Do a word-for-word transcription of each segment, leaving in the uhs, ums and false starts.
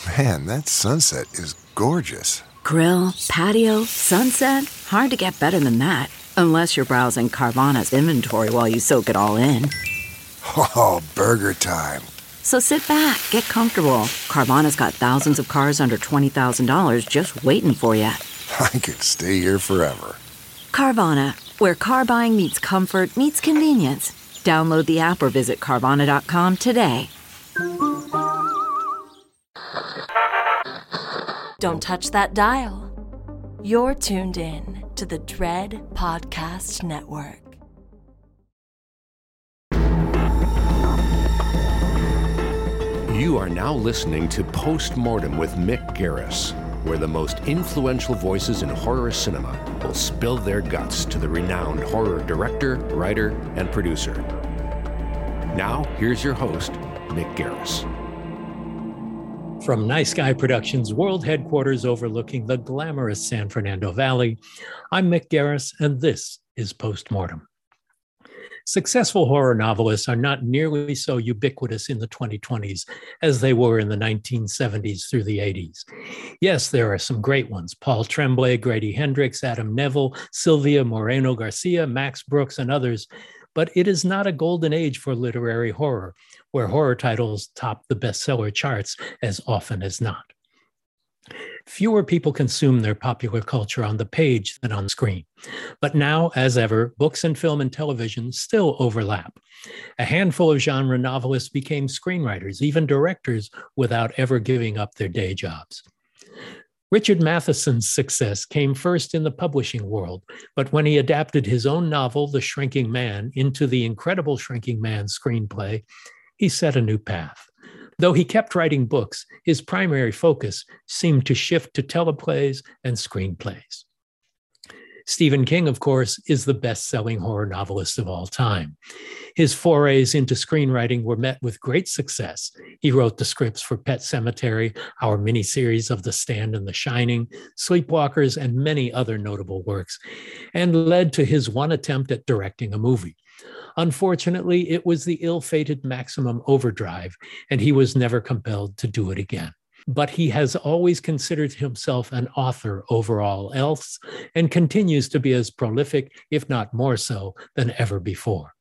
Man, that sunset is gorgeous. Grill, patio, sunset. Hard to get better than that. Unless you're browsing Carvana's inventory while you soak it all in. Oh, burger time. So sit back, get comfortable. Carvana's got thousands of cars under twenty thousand dollars just waiting for you. I could stay here forever. Carvana, where car buying meets comfort, meets convenience. Download the app or visit Carvana dot com today. Don't touch that dial. You're tuned in to the Dread Podcast Network. You are now listening to Postmortem with Mick Garris, where the most influential voices in horror cinema will spill their guts to the renowned horror director, writer, and producer. Now, here's your host, Mick Garris. From Nice Guy Productions, world headquarters overlooking the glamorous San Fernando Valley, I'm Mick Garris, and this is Postmortem. Successful horror novelists are not nearly so ubiquitous in the twenty twenties as they were in the nineteen seventies through the eighties. Yes, there are some great ones: Paul Tremblay, Grady Hendrix, Adam Neville, Sylvia Moreno Garcia, Max Brooks, and others. But it is not a golden age for literary horror, where horror titles top the bestseller charts as often as not. Fewer people consume their popular culture on the page than on screen. But now, as ever, books and film and television still overlap. A handful of genre novelists became screenwriters, even directors, without ever giving up their day jobs. Richard Matheson's success came first in the publishing world, but when he adapted his own novel, The Shrinking Man, into the Incredible Shrinking Man screenplay, he set a new path. Though he kept writing books, his primary focus seemed to shift to teleplays and screenplays. Stephen King, of course, is the best-selling horror novelist of all time. His forays into screenwriting were met with great success. He wrote the scripts for Pet Sematary, our miniseries of The Stand and The Shining, Sleepwalkers, and many other notable works, and led to his one attempt at directing a movie. Unfortunately, it was the ill-fated Maximum Overdrive, and he was never compelled to do it again. But he has always considered himself an author over all else and continues to be as prolific, if not more so, than ever before.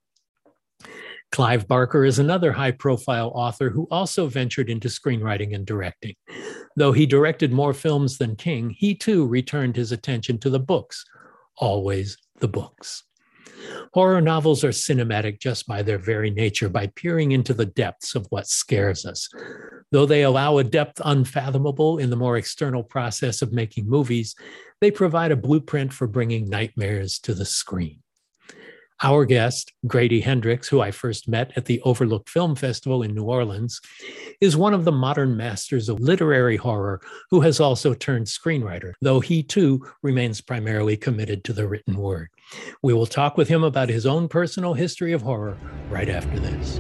Clive Barker is another high-profile author who also ventured into screenwriting and directing. Though he directed more films than King, he too returned his attention to the books, always the books. Horror novels are cinematic just by their very nature, by peering into the depths of what scares us. Though they allow a depth unfathomable in the more external process of making movies, they provide a blueprint for bringing nightmares to the screen. Our guest, Grady Hendrix, who I first met at the Overlook Film Festival in New Orleans, is one of the modern masters of literary horror who has also turned screenwriter, though he too remains primarily committed to the written word. We will talk with him about his own personal history of horror right after this.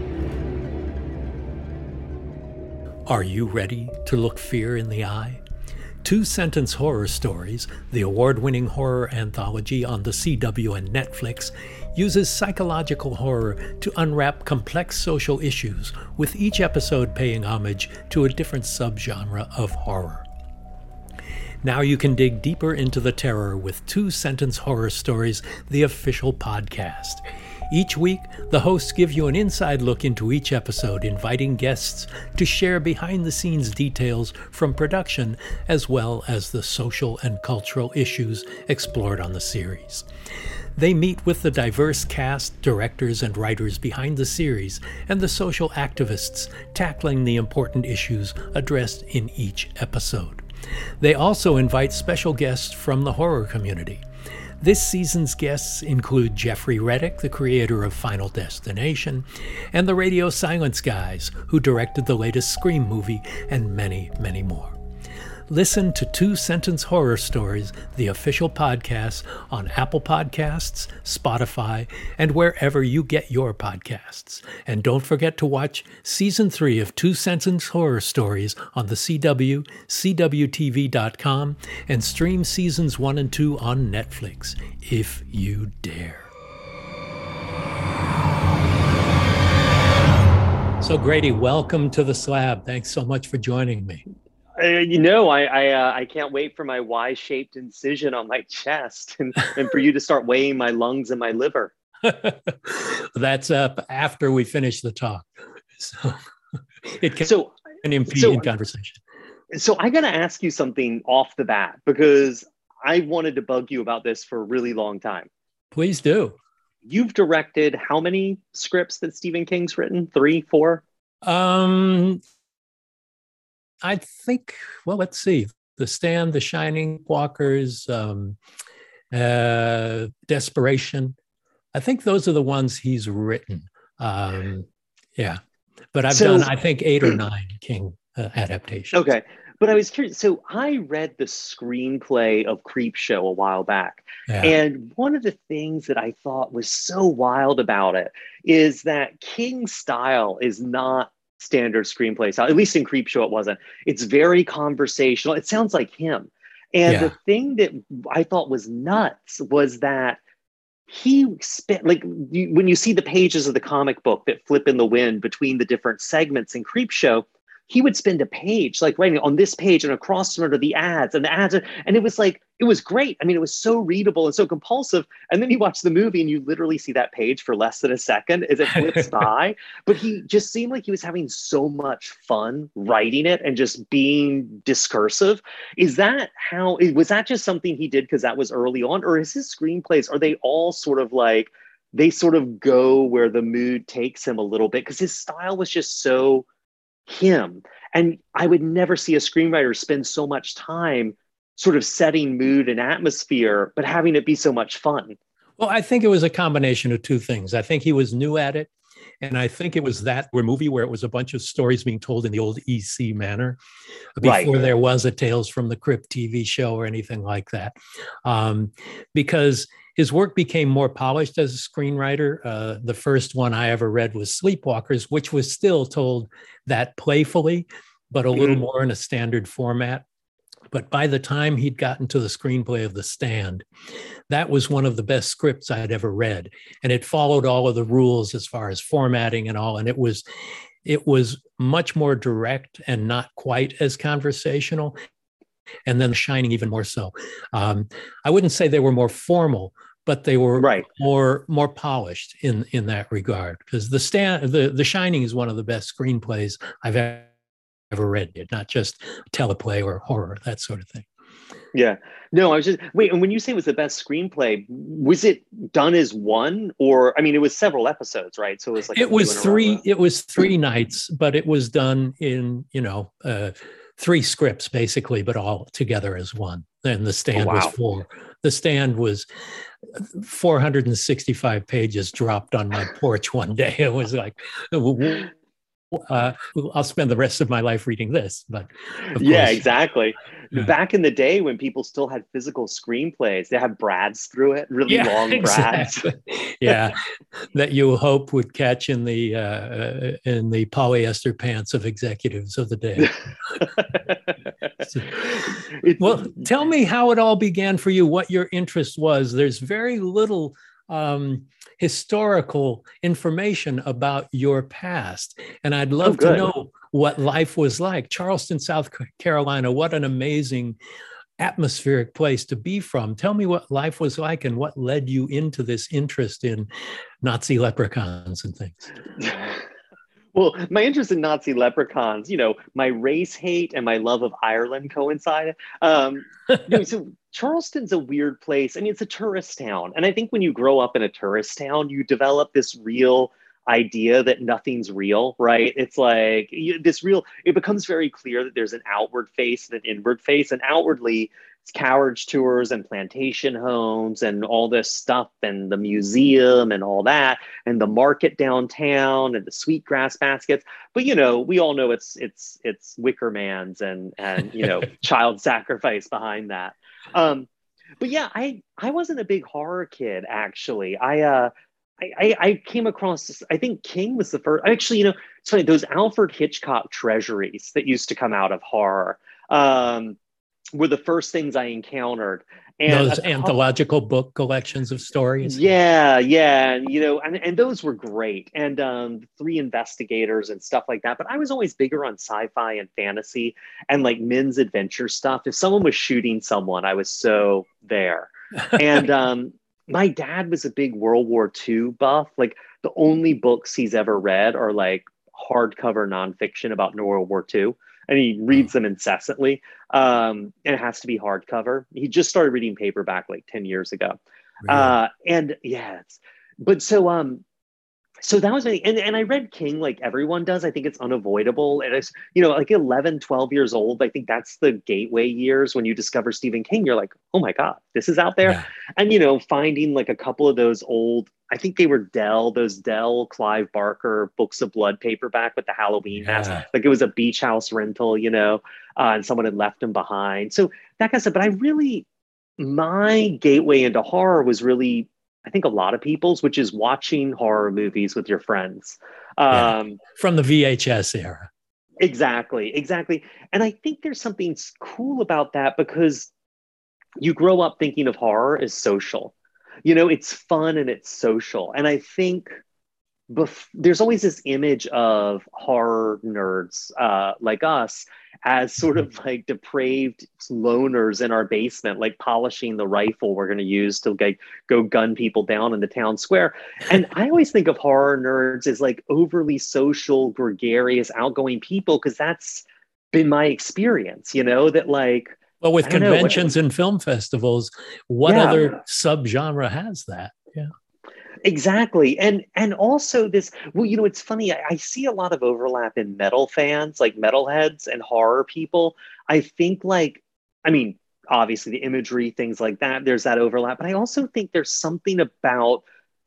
Are you ready to look fear in the eye? Two Sentence Horror Stories, the award-winning horror anthology on the C W and Netflix, uses psychological horror to unwrap complex social issues, with each episode paying homage to a different subgenre of horror. Now you can dig deeper into the terror with Two Sentence Horror Stories, the official podcast. Each week, the hosts give you an inside look into each episode, inviting guests to share behind-the-scenes details from production, as well as the social and cultural issues explored on the series. They meet with the diverse cast, directors, and writers behind the series, and the social activists tackling the important issues addressed in each episode. They also invite special guests from the horror community. This season's guests include Jeffrey Reddick, the creator of Final Destination, and the Radio Silence Guys, who directed the latest Scream movie, and many, many more. Listen to Two Sentence Horror Stories, the official podcast, on Apple Podcasts, Spotify, and wherever you get your podcasts. And don't forget to watch Season three of Two Sentence Horror Stories on the C W, C W T V dot com, and stream Seasons one and two on Netflix, if you dare. So Grady, welcome to The Slab. Thanks so much for joining me. Uh, you know, I I, uh, I can't wait for my Y-shaped incision on my chest, and, and for you to start weighing my lungs and my liver. That's up after we finish the talk, so it can, so, can impede so, in conversation. So I got to ask you something off the bat, because I wanted to bug you about this for a really long time. Please do. You've directed how many scripts that Stephen King's written? Three, four? Um, I think, well, let's see. The Stand, The Shining, Walkers, um, uh, Desperation. I think those are the ones he's written. Um, yeah. But I've so, done, I think, eight or nine King uh, adaptations. Okay. But I was curious. So I read the screenplay of Creepshow a while back. Yeah. And one of the things that I thought was so wild about it is that King's style is not standard screenplay style. At least in Creepshow, it wasn't. It's very conversational. It sounds like him. And Yeah. the thing that I thought was nuts was that he spent, like, you, when you see the pages of the comic book that flip in the wind between the different segments in Creepshow, he would spend a page like writing on this page and across from it are the ads and the ads. Are, and it was like, it was great. I mean, it was so readable and so compulsive. And then you watch the movie and you literally see that page for less than a second as it flips by. But he just seemed like he was having so much fun writing it and just being discursive. Is that how, was that just something he did because that was early on? Or is his screenplays, are they all sort of like, they sort of go where the mood takes him a little bit? Because his style was just so him. And I would never see a screenwriter spend so much time sort of setting mood and atmosphere, but having it be so much fun. Well, I think it was a combination of two things. I think he was new at it. And I think it was that movie where it was a bunch of stories being told in the old E C manner before Right. there was a Tales from the Crypt T V show or anything like that. Um, because his work became more polished as a screenwriter. Uh, the first one I ever read was Sleepwalkers, which was still told that playfully, but a little Mhm. more in a standard format. But by the time he'd gotten to the screenplay of The Stand, that was one of the best scripts I'd ever read. And it followed all of the rules as far as formatting and all. And it was, it was much more direct and not quite as conversational. And then The Shining even more so. Um, I wouldn't say they were more formal, but they were Right. more more polished in in that regard. Because the stand, the The Shining is one of the best screenplays I've ever, ever read. Not just teleplay or horror, that sort of thing. Yeah. No, I was just, wait, and when you say it was the best screenplay, was it done as one? Or, I mean, it was several episodes, right? So it was like, a It few was in a row. three. It was three nights, but it was done in you know uh, three scripts basically, but all together as one. And The Stand Oh, wow. was four. The Stand was four hundred sixty-five pages dropped on my porch one day. It was like, uh, I'll spend the rest of my life reading this. But of Yeah, course, exactly. Yeah. Back in the day when people still had physical screenplays, they had brads through it, really yeah, long brads. exactly. Yeah, that you hope would catch in the uh, in the polyester pants of executives of the day. It's- Well, tell me how it all began for you, what your interest was. There's very little um, historical information about your past, and I'd love to good. know what life was like. Charleston, South Carolina, what an amazing atmospheric place to be from. Tell me what life was like and what led you into this interest in Nazi leprechauns and things. Well, my interest in Nazi leprechauns, you know, my race hate and my love of Ireland coincided. Um, you know, so Charleston's a weird place. I mean, it's a tourist town. And I think when you grow up in a tourist town, you develop this real idea that nothing's real, right? It's like you, this real, it becomes very clear that there's an outward face and an inward face. And outwardly, it's carriage tours and plantation homes and all this stuff and the museum and all that and the market downtown and the sweetgrass baskets. But, you know, we all know it's it's it's Wickermans and and, you know, child sacrifice behind that. Um, but yeah, I I wasn't a big horror kid, actually. I uh I, I came across this, I think King was the first, actually, you know, it's funny, those Alfred Hitchcock treasuries that used to come out of horror. Um, were the first things I encountered. And Those a couple, anthological book collections of stories. yeah, yeah, and, you know, and, and those were great, and um, Three Investigators and stuff like that. But I was always bigger on sci-fi and fantasy and like men's adventure stuff. If someone was shooting someone, I was so there. And um, my dad was a big World War Two buff. Like the only books he's ever read are like hardcover nonfiction about World War Two. And he reads them incessantly. Um, and it has to be hardcover. He just started reading paperback like ten years ago. Really? Uh, and yes, but so, um, so that was, and, and I read King like everyone does. I think it's unavoidable. And it's, you know, like eleven, twelve years old. I think that's the gateway years when you discover Stephen King. You're like, oh my God, this is out there. Yeah. And, you know, finding like a couple of those old, I think they were Dell, those Dell Clive Barker Books of Blood paperback with the Halloween Yeah. mask. Like it was a beach house rental, you know, uh, and someone had left them behind. So that kind of stuff. But I really, my gateway into horror was really, I think a lot of people's, which is watching horror movies with your friends. Yeah. Um, From the V H S era. Exactly, exactly. And I think there's something cool about that because you grow up thinking of horror as social. You know, it's fun and it's social. And I think bef- there's always this image of horror nerds uh, like us as sort of like depraved loners in our basement, like polishing the rifle we're going to use to like go gun people down in the town square. And I always think of horror nerds as like overly social, gregarious, outgoing people, because that's been my experience, you know, that like, Well, with I don't know, what- conventions and film festivals, what Yeah. other subgenre has that? Yeah. Exactly. And and also this, well, you know, it's funny. I, I see a lot of overlap in metal fans, like metalheads and horror people. I think like, I mean, obviously the imagery, things like that, there's that overlap. But I also think there's something about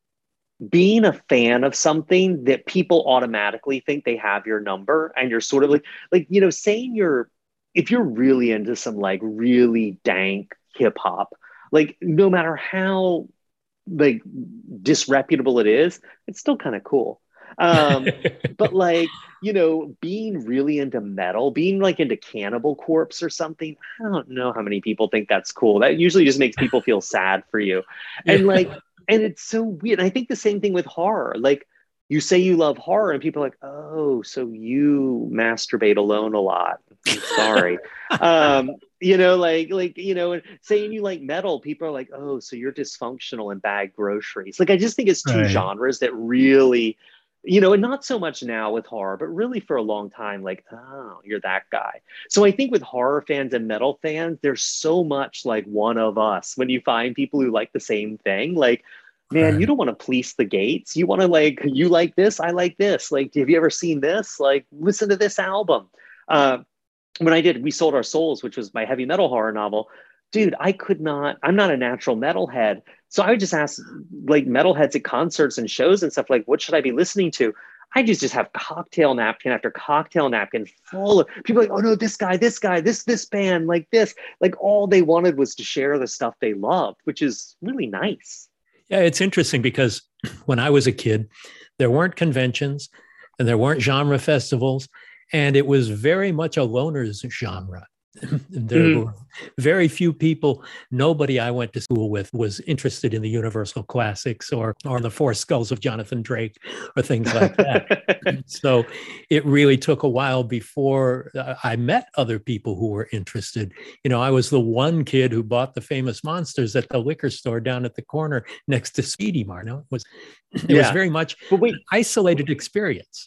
being a fan of something that people automatically think they have your number. And you're sort of like, like, you know, saying you're, if you're really into some like really dank hip hop, like no matter how like disreputable it is, it's still kind of cool. Um, but like, you know, being really into metal, being like into Cannibal Corpse or something, I don't know how many people think that's cool. That usually just makes people feel sad for you. And like, and it's so weird. I think the same thing with horror. Like you say you love horror and people are like, oh, so you masturbate alone a lot. I'm sorry. um, you know, like, like, you know, saying you like metal, people are like, oh, so you're dysfunctional and bag groceries. Like, I just think it's two Right. genres that really, you know, and not so much now with horror, but really for a long time, like, oh, you're that guy. So I think with horror fans and metal fans, there's so much like one of us when you find people who like the same thing. Like, man, Right. you don't want to police the gates. You want to like, you like this, I like this. Like, have you ever seen this? Like, listen to this album. Uh, when I did We Sold Our Souls, which was my heavy metal horror novel, dude, I could not, I'm not a natural metalhead. So I would just ask like metalheads at concerts and shows and stuff, like, what should I be listening to? I just, just have cocktail napkin after cocktail napkin full of people like, oh no, this guy, this guy, this, this band, like this, like all they wanted was to share the stuff they loved, which is really nice. Yeah, it's interesting because when I was a kid, there weren't conventions and there weren't genre festivals, and it was very much a loner's genre. There Mm. were very few people, nobody I went to school with was interested in the Universal Classics or, or the Four Skulls of Jonathan Drake or things like that. So it really took a while before uh, I met other people who were interested. You know, I was the one kid who bought the Famous Monsters at the liquor store down at the corner next to Speedy Mart. No, it was, it was Yeah. very much But wait, an isolated experience.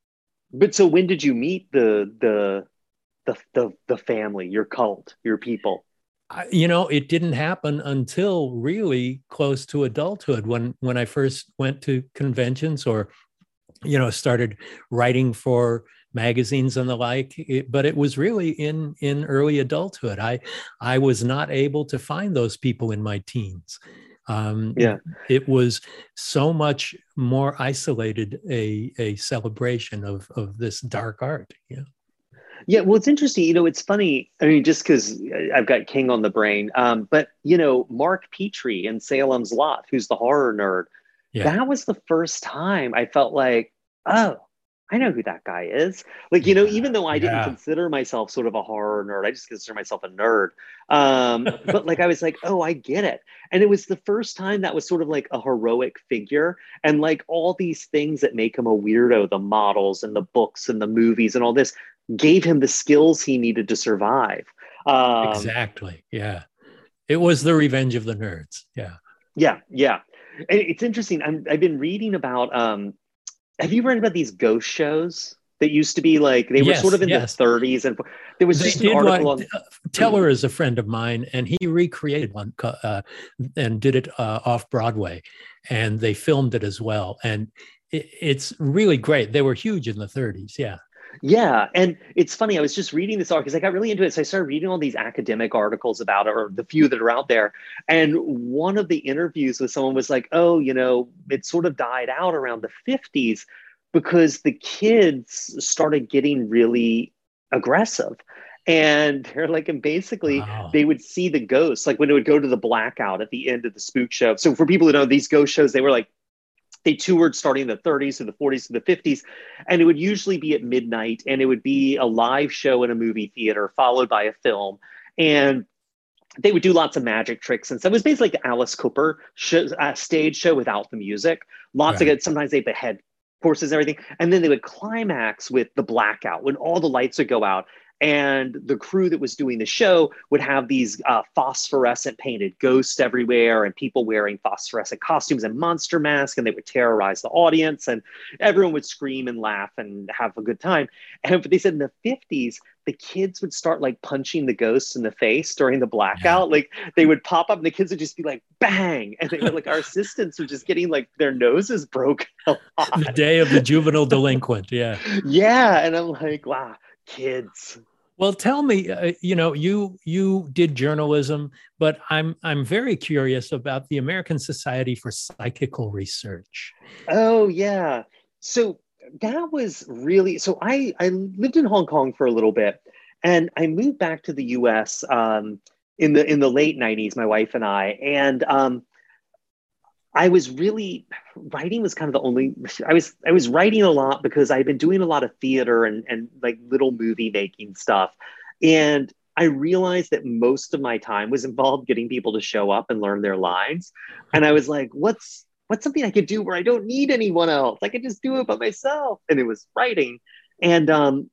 but so when did you meet the, the, the, the, the family, your cult, your people? I, you know, it didn't happen until really close to adulthood when when I first went to conventions or, you know, started writing for magazines and the like. It, but it was really in in early adulthood. I I was not able to find those people in my teens. Um, Yeah. it was so much more isolated a a celebration of of this dark art. Yeah. Yeah, well, it's interesting. You know, it's funny. I mean, just because I've got King on the brain, um, but you know, Mark Petrie in Salem's Lot, who's the horror nerd. Yeah. That was the first time I felt like, oh, I know who that guy is. Like, you know, Yeah, even though I didn't yeah. consider myself sort of a horror nerd, I just consider myself a nerd. Um, but like, I was like, oh, I get it. And it was the first time that was sort of like a heroic figure. And like all these things that make him a weirdo, the models and the books and the movies and all this, gave him the skills he needed to survive. Um, Exactly. Yeah. It was the Revenge of the Nerds. Yeah. yeah, yeah. And it's interesting. I'm, I've been reading about, um, have you read about these ghost shows that used to be like, they were Yes, sort of in yes. the thirties, and there was They just an did article what on, uh, Teller is a friend of mine, and he recreated one uh, and did it uh, off Broadway, and they filmed it as well. And it, it's really great. They were huge in the thirties. Yeah. yeah. And it's funny, I was just reading this article because I got really into it. So I started reading all these academic articles about it, or the few that are out there. And one of the interviews with someone was like, oh, you know, it sort of died out around the fifties because the kids started getting really aggressive. And they're like, and basically Wow. they would see the ghosts, like when it would go to the blackout at the end of the spook show. So for people who know these ghost shows, they were like, they toured starting in the thirties to the forties to the fifties. And it would usually be at midnight, and it would be a live show in a movie theater followed by a film. And they would do lots of magic tricks. And so it was basically like the Alice Cooper show, uh, stage show without the music. Lots Right. of it. Sometimes they behead horses and everything. And then they would climax with the blackout when all the lights would go out. And the crew that was doing the show would have these uh, phosphorescent painted ghosts everywhere, and people wearing phosphorescent costumes and monster masks, and they would terrorize the audience, and everyone would scream and laugh and have a good time. And but they said in the fifties, the kids would start like punching the ghosts in the face during the blackout. Yeah. Like they would pop up and the kids would just be like, bang. And they were like, our assistants were just getting like their noses broken a lot. The day of the juvenile delinquent. Yeah. Yeah. And I'm like, wow, kids. Well, tell me, uh, you know, you you did journalism, but I'm I'm very curious about the American Society for Psychical Research. Oh, yeah. So that was really, so I, I lived in Hong Kong for a little bit, and I moved back to the U S um, in the in the late nineties, my wife and I. And um, I was really, writing was kind of the only, I was I was writing a lot because I'd been doing a lot of theater and, and like little movie making stuff. And I realized that most of my time was involved getting people to show up and learn their lines. And I was like, what's what's something I could do where I don't need anyone else? I could just do it by myself. And it was writing. And um,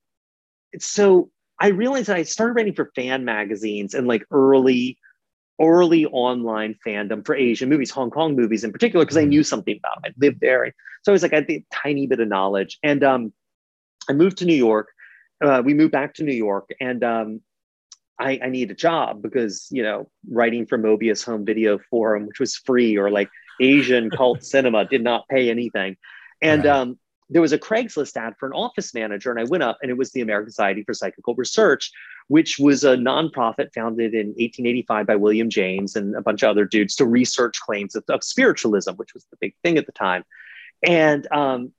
so I realized that I started writing for fan magazines and like early early online fandom for Asian movies, Hong Kong movies in particular, because I knew something about them. I lived there. So I was like, I had a tiny bit of knowledge. And um, I moved to New York. Uh, we moved back to New York, and um, I, I needed a job because, you know, writing for Mobius Home Video Forum, which was free, or like Asian cult cinema, did not pay anything. And Right. um, there was a Craigslist ad for an office manager, and I went up, and it was the American Society for Psychical Research, which was a nonprofit founded in eighteen eighty-five by William James and a bunch of other dudes to research claims of, of spiritualism, which was the big thing at the time. And um,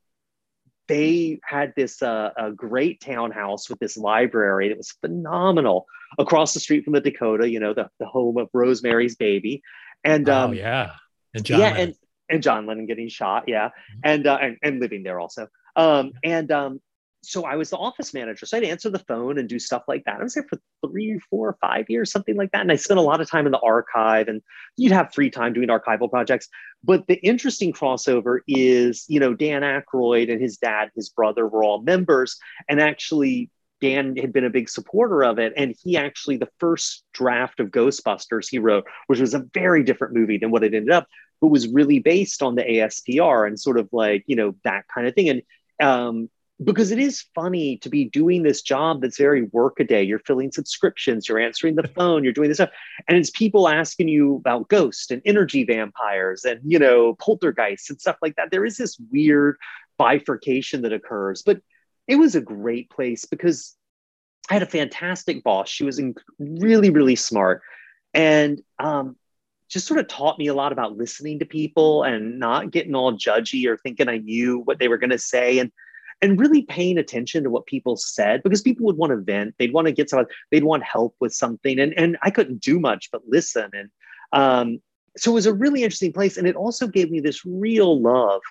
they had this uh, a great townhouse with this library that was phenomenal across the street from the Dakota, you know, the, the home of Rosemary's Baby. And Oh, um, yeah. And John yeah, Lennon. and and John Lennon getting shot, yeah, and uh, and, and living there also. Um, and um, so I was the office manager, so I'd answer the phone and do stuff like that. I was there for three, four, five years, something like that. And I spent a lot of time in the archive, and you'd have free time doing archival projects. But the interesting crossover is, you know, Dan Aykroyd and his dad, his brother were all members, and actually Dan had been a big supporter of it. And he actually, the first draft of Ghostbusters he wrote, which was a very different movie than what it ended up, but was really based on the A S P R and sort of like, you know, that kind of thing. And um, because it is funny to be doing this job that's very workaday. You're filling subscriptions, you're answering the phone, you're doing this stuff. And it's people asking you about ghosts and energy vampires and, you know, poltergeists and stuff like that. There is this weird bifurcation that occurs. But it was a great place because I had a fantastic boss. She was really, really smart. And um, just sort of taught me a lot about listening to people and not getting all judgy or thinking I knew what they were going to say, and and really paying attention to what people said, because people would want to vent. They'd want to get some, they'd want help with something. And, and I couldn't do much but listen. And um, so it was a really interesting place. And it also gave me this real love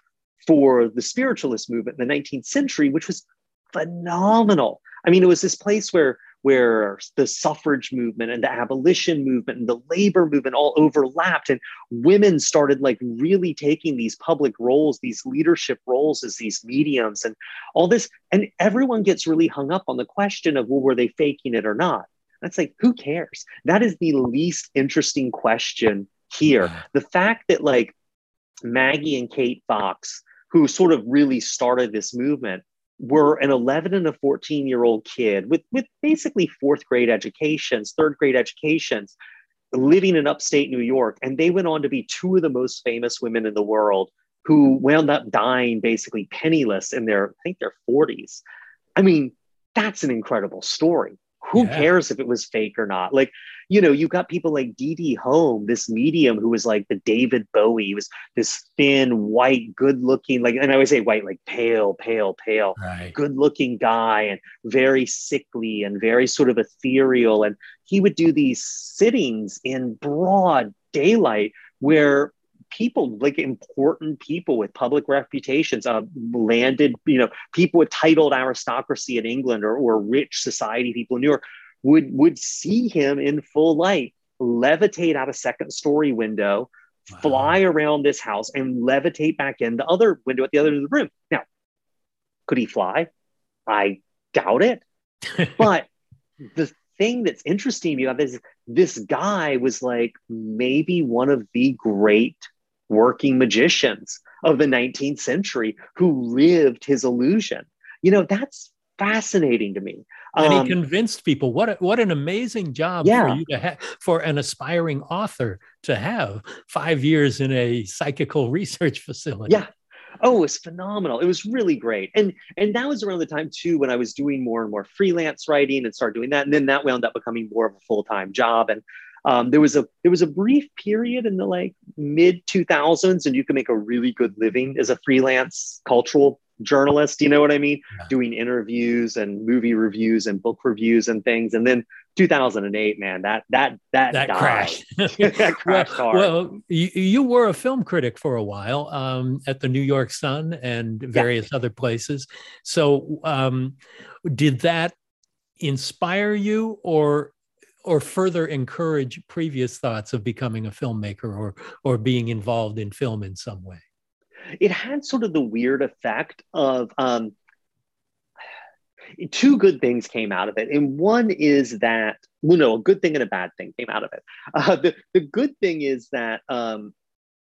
for the spiritualist movement in the nineteenth century, which was phenomenal. I mean, it was this place where where the suffrage movement and the abolition movement and the labor movement all overlapped, and women started like really taking these public roles, these leadership roles as these mediums and all this. And everyone gets really hung up on the question of, well, were they faking it or not? That's like, who cares? That is the least interesting question here. The fact that like Maggie and Kate Fox, who sort of really started this movement, were an eleven and a fourteen year old kid with, with basically fourth grade educations, third grade educations, living in upstate New York. And they went on to be two of the most famous women in the world, who wound up dying basically penniless in their, I think their forties. I mean, that's an incredible story. Who yeah. cares if it was fake or not? Like, you know, you got people like Dee Dee Home, this medium who was like the David Bowie. He was this thin, white, good looking, like, and I always say white, like pale, pale, pale, right. good looking guy, and very sickly and very sort of ethereal. And he would do these sittings in broad daylight where people, like important people with public reputations, uh, landed, you know, people with titled aristocracy in England, or, or rich society people in New York would, would see him in full light, levitate out a second story window, wow. fly around this house and levitate back in the other window at the other end of the room. Now, could he fly? I doubt it. But the thing that's interesting about this, this guy was like maybe one of the great working magicians of the nineteenth century who lived his illusion. You know, that's fascinating to me. And Um, he convinced people. What a, what an amazing job yeah. for you to have, for an aspiring author to have five years in a psychical research facility. Yeah. Oh, it was phenomenal. It was really great. And and that was around the time too when I was doing more and more freelance writing and started doing that. And then that wound up becoming more of a full-time job. And um, there was a there was a brief period in the like mid two thousands, and you could make a really good living as a freelance cultural journalist. You know what I mean? Yeah. Doing interviews and movie reviews and book reviews and things. And then two thousand eight, man, that that that, that died. crashed. that crashed well, hard. well you, you were a film critic for a while um, at the New York Sun and various yeah. other places. So um, did that inspire you, or or further encourage previous thoughts of becoming a filmmaker, or or being involved in film in some way? It had sort of the weird effect of um, two good things came out of it. And one is that, well, no, a good thing and a bad thing came out of it. Uh, the, the good thing is that um,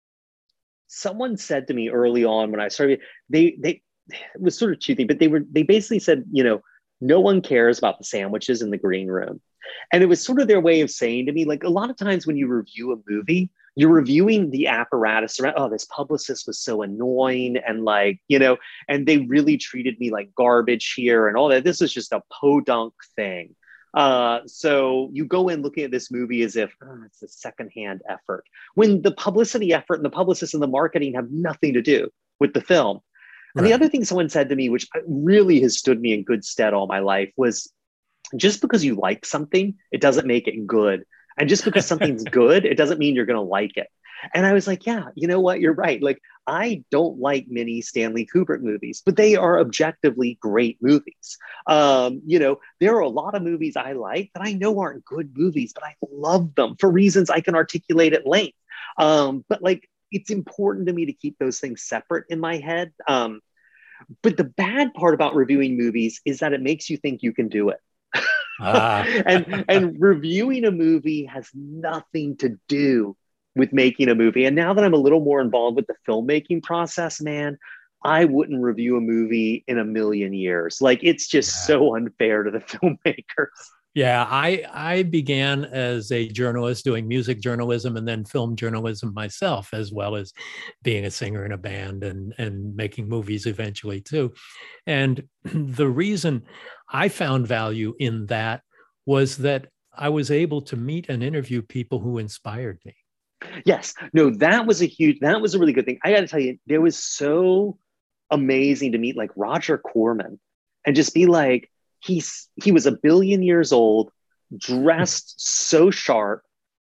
someone said to me early on when I started, they, they, it was sort of cheesy, but they were, they basically said, you know, no one cares about the sandwiches in the green room. And it was sort of their way of saying to me, like, a lot of times when you review a movie, you're reviewing the apparatus around, oh, this publicist was so annoying. And like, you know, and they really treated me like garbage here and all that. This is just a podunk thing. Uh, so you go in looking at this movie as if oh, it's a secondhand effort, when the publicity effort and the publicists and the marketing have nothing to do with the film. And right. the other thing someone said to me, which really has stood me in good stead all my life, was just because you like something, it doesn't make it good. And just because something's good, it doesn't mean you're going to like it. And I was like, yeah, you know what? You're right. Like, I don't like many Stanley Kubrick movies, but they are objectively great movies. Um, you know, there are a lot of movies I like that I know aren't good movies, but I love them for reasons I can articulate at length. Um, but like, it's important to me to keep those things separate in my head. Um, but the bad part about reviewing movies is that it makes you think you can do it. Ah. and and reviewing a movie has nothing to do with making a movie. And now that I'm a little more involved with the filmmaking process, man, I wouldn't review a movie in a million years. Like, it's just yeah. so unfair to the filmmakers. Yeah, I I began as a journalist doing music journalism and then film journalism myself, as well as being a singer in a band and, and making movies eventually too. And the reason I found value in that was that I was able to meet and interview people who inspired me. Yes, no, that was a huge, that was a really good thing. I got to tell you, it was so amazing to meet like Roger Corman and just be like, he's he was a billion years old, dressed so sharp,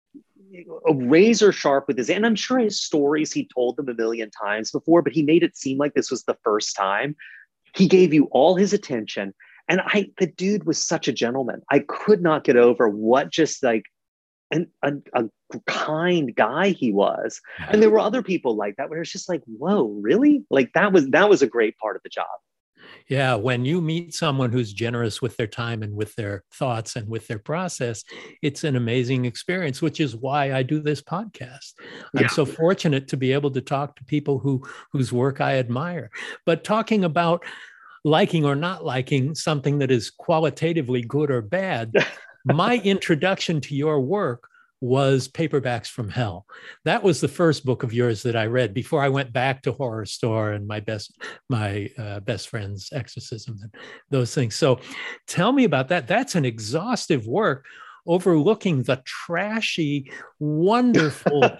razor sharp with his, and I'm sure his stories, he told them a million times before, but he made it seem like this was the first time. He gave you all his attention. And I, the dude was such a gentleman. I could not get over what just like an, a, a kind guy he was. And there were other people like that where it's just like, whoa, really? Like that was, that was a great part of the job. Yeah, when you meet someone who's generous with their time and with their thoughts and with their process, it's an amazing experience, which is why I do this podcast. I'm Yeah. so fortunate to be able to talk to people who whose work I admire. But talking about liking or not liking something that is qualitatively good or bad, my introduction to your work was Paperbacks from Hell. That was the first book of yours that I read before I went back to Horror Store and my best my uh, best friend's exorcism and those things. So tell me about that. That's an exhaustive work overlooking the trashy, wonderful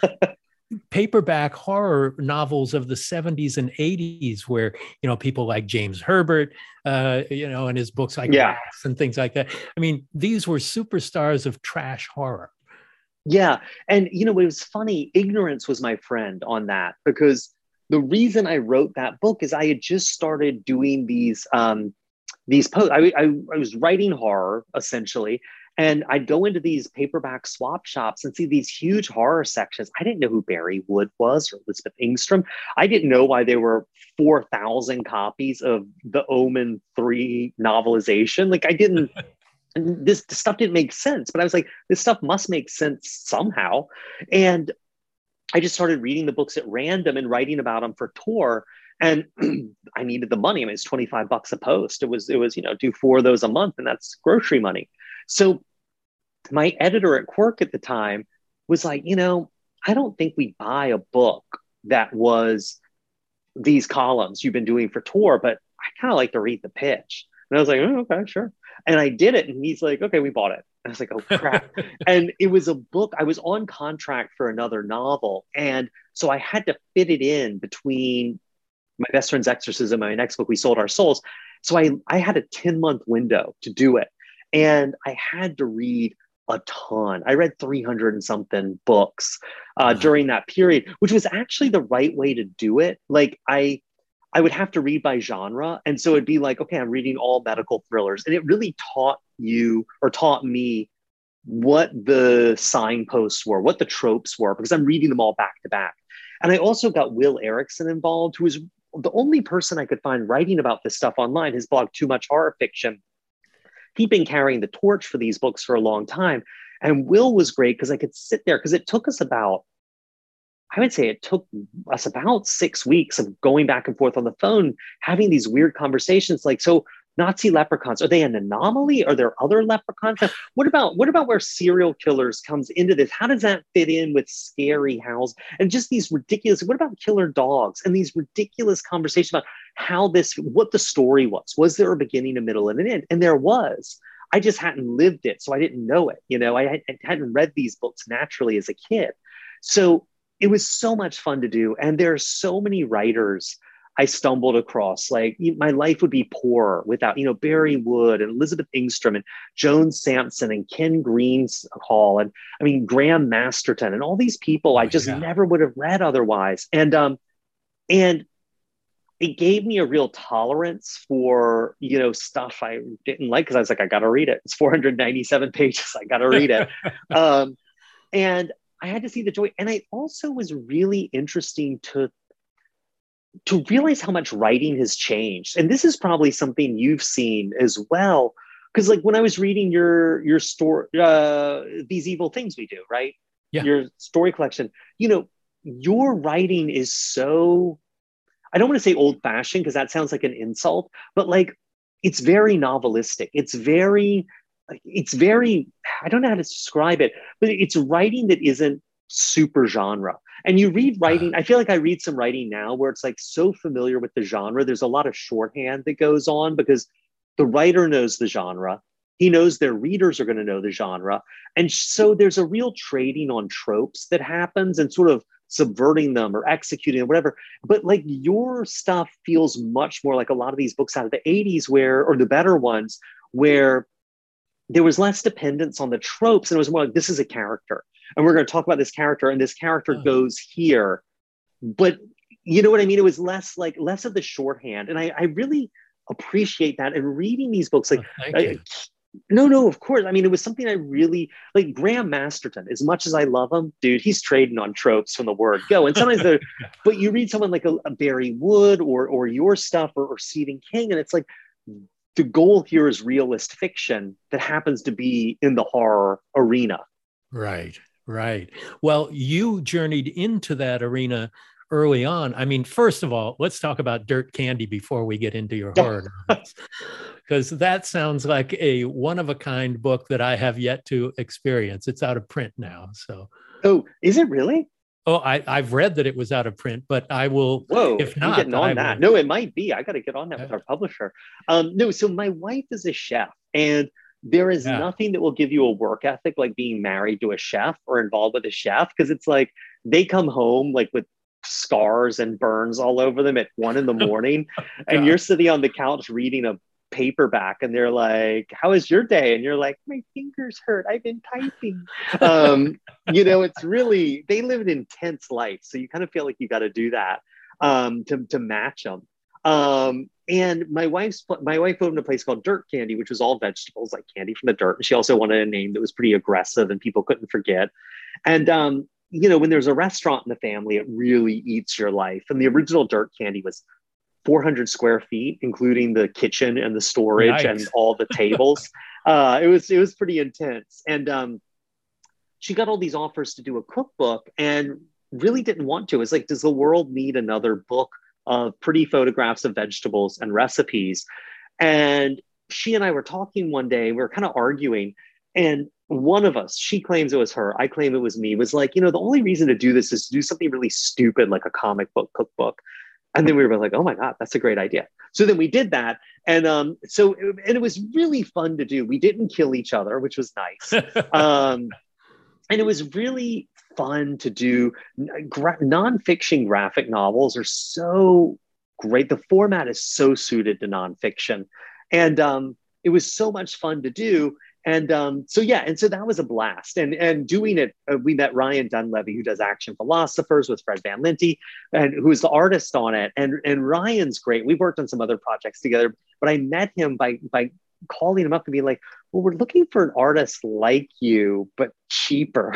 paperback horror novels of the seventies and eighties where, you know, people like James Herbert, uh, you know, and his books like Yeah. Rats and things like that. I mean, these were superstars of trash horror. Yeah. And, you know, it was funny. Ignorance was my friend on that, because the reason I wrote that book is I had just started doing these, um, these posts. I, I, I was writing horror essentially. And I'd go into these paperback swap shops and see these huge horror sections. I didn't know who Barry Wood was or Elizabeth Engstrom. I didn't know why there were four thousand copies of the Omen three novelization. Like I didn't, this, this stuff didn't make sense, but I was like, this stuff must make sense somehow. And I just started reading the books at random and writing about them for Tor. And I needed the money. I mean, it's twenty-five bucks a post. It was, it was, you know, do four of those a month, and that's grocery money. So my editor at Quirk at the time was like, you know, I don't think we buy a book that was these columns you've been doing for Tor, but I kind of like to read the pitch. And I was like, oh, okay, sure. And I did it. And he's like, okay, we bought it. And I was like, oh, crap. And it was a book. I was on contract for another novel. And so I had to fit it in between my best friend's exorcism and my next book, We Sold Our Souls. So I, I had a ten month window to do it. And I had to read a ton. I read three hundred and something books uh, mm-hmm. during that period, which was actually the right way to do it. Like I, I would have to read by genre. And so it'd be like, okay, I'm reading all medical thrillers. And it really taught you or taught me what the signposts were, what the tropes were, because I'm reading them all back to back. And I also got Will Erickson involved, who was the only person I could find writing about this stuff online. His blog, Too Much Horror Fiction. He'd been carrying the torch for these books for a long time. And Will was great because I could sit there, because it took us about, I would say it took us about six weeks of going back and forth on the phone, having these weird conversations like, so Nazi leprechauns, are they an anomaly? Are there other leprechauns? What about, what about where serial killers comes into this? How does that fit in with scary howls? And just these ridiculous, what about killer dogs? And these ridiculous conversations about how this, what the story was. Was there a beginning, a middle, and an end? And there was. I just hadn't lived it, so I didn't know it. You know, I hadn't read these books naturally as a kid. So it was so much fun to do. And there are so many writers I stumbled across. Like my life would be poor without, you know, Barry Wood and Elizabeth Engstrom and Joan Sampson and Ken Greenhall. And I mean, Graham Masterton and all these people I just yeah. never would have read otherwise. And, um, and it gave me a real tolerance for, you know, stuff I didn't like, because I was like, I got to read it. It's four hundred ninety-seven pages. I got to read it. um, and I had to see the joy. And it also was really interesting to to realize how much writing has changed. And this is probably something you've seen as well. Because like when I was reading your your story, uh, These Evil Things We Do, right? Yeah. Your story collection, you know, your writing is so, I don't want to say old fashioned because that sounds like an insult, but like it's very novelistic. It's very, it's very, I don't know how to describe it, but it's writing that isn't super genre. And you read writing, I feel like I read some writing now where it's like so familiar with the genre. There's a lot of shorthand that goes on because the writer knows the genre. He knows their readers are going to know the genre. And so there's a real trading on tropes that happens and sort of subverting them or executing them, whatever. But like your stuff feels much more like a lot of these books out of the eighties where, or the better ones, where there was less dependence on the tropes, and it was more like, this is a character, and we're going to talk about this character, and this character oh. goes here. But you know what I mean? It was less like less of the shorthand, and I, I really appreciate that. And reading these books, like, oh, I, no, no, of course. I mean, it was something I really like. Graham Masterton, as much as I love him, dude, he's trading on tropes from the word go. And sometimes they're, but you read someone like a, a Barry Wood or or your stuff or, or Stephen King, and it's like the goal here is realist fiction that happens to be in the horror arena. Right, right. Well, you journeyed into that arena early on. I mean, first of all, let's talk about Dirt Candy before we get into your horror novels, because that sounds like a one-of-a-kind book that I have yet to experience. It's out of print now. So, oh, is it really? Oh, I, I've read that it was out of print, but I will. Whoa, if not, I'm getting on I that. will. No, it might be. I got to get on that yeah. with our publisher. Um, no, so my wife is a chef, and there is yeah. nothing that will give you a work ethic like being married to a chef or involved with a chef, because it's like they come home like with scars and burns all over them at one in the morning, and you're sitting on the couch reading a paperback, and they're like, "How was your day?" And you're like, "My fingers hurt. I've been typing." um, you know, it's really, they live an intense life, so you kind of feel like you got to do that um, to to match them. Um, and my wife's my wife opened a place called Dirt Candy, which was all vegetables, like candy from the dirt. And she also wanted a name that was pretty aggressive and people couldn't forget. And um, you know, when there's a restaurant in the family, it really eats your life. And the original Dirt Candy was four hundred square feet, including the kitchen and the storage nice. And all the tables. uh, it was it was pretty intense. And um, she got all these offers to do a cookbook and really didn't want to. It was like, does the world need another book of pretty photographs of vegetables and recipes? And she and I were talking one day, we were kind of arguing, and one of us, she claims it was her, I claim it was me, was like, you know, the only reason to do this is to do something really stupid like a comic book cookbook. And then we were like, oh my God, that's a great idea. So then we did that. And um, so, and it was really fun to do. We didn't kill each other, which was nice. um, and it was really fun to do. Gra- nonfiction graphic novels are so great. The format is so suited to nonfiction. And um, it was so much fun to do. And um, so, yeah, and so that was a blast. And and doing it, uh, we met Ryan Dunleavy, who does Action Philosophers with Fred Van Lente, and who's the artist on it. And and Ryan's great. We've worked on some other projects together, but I met him by by calling him up and being like, well, we're looking for an artist like you, but cheaper.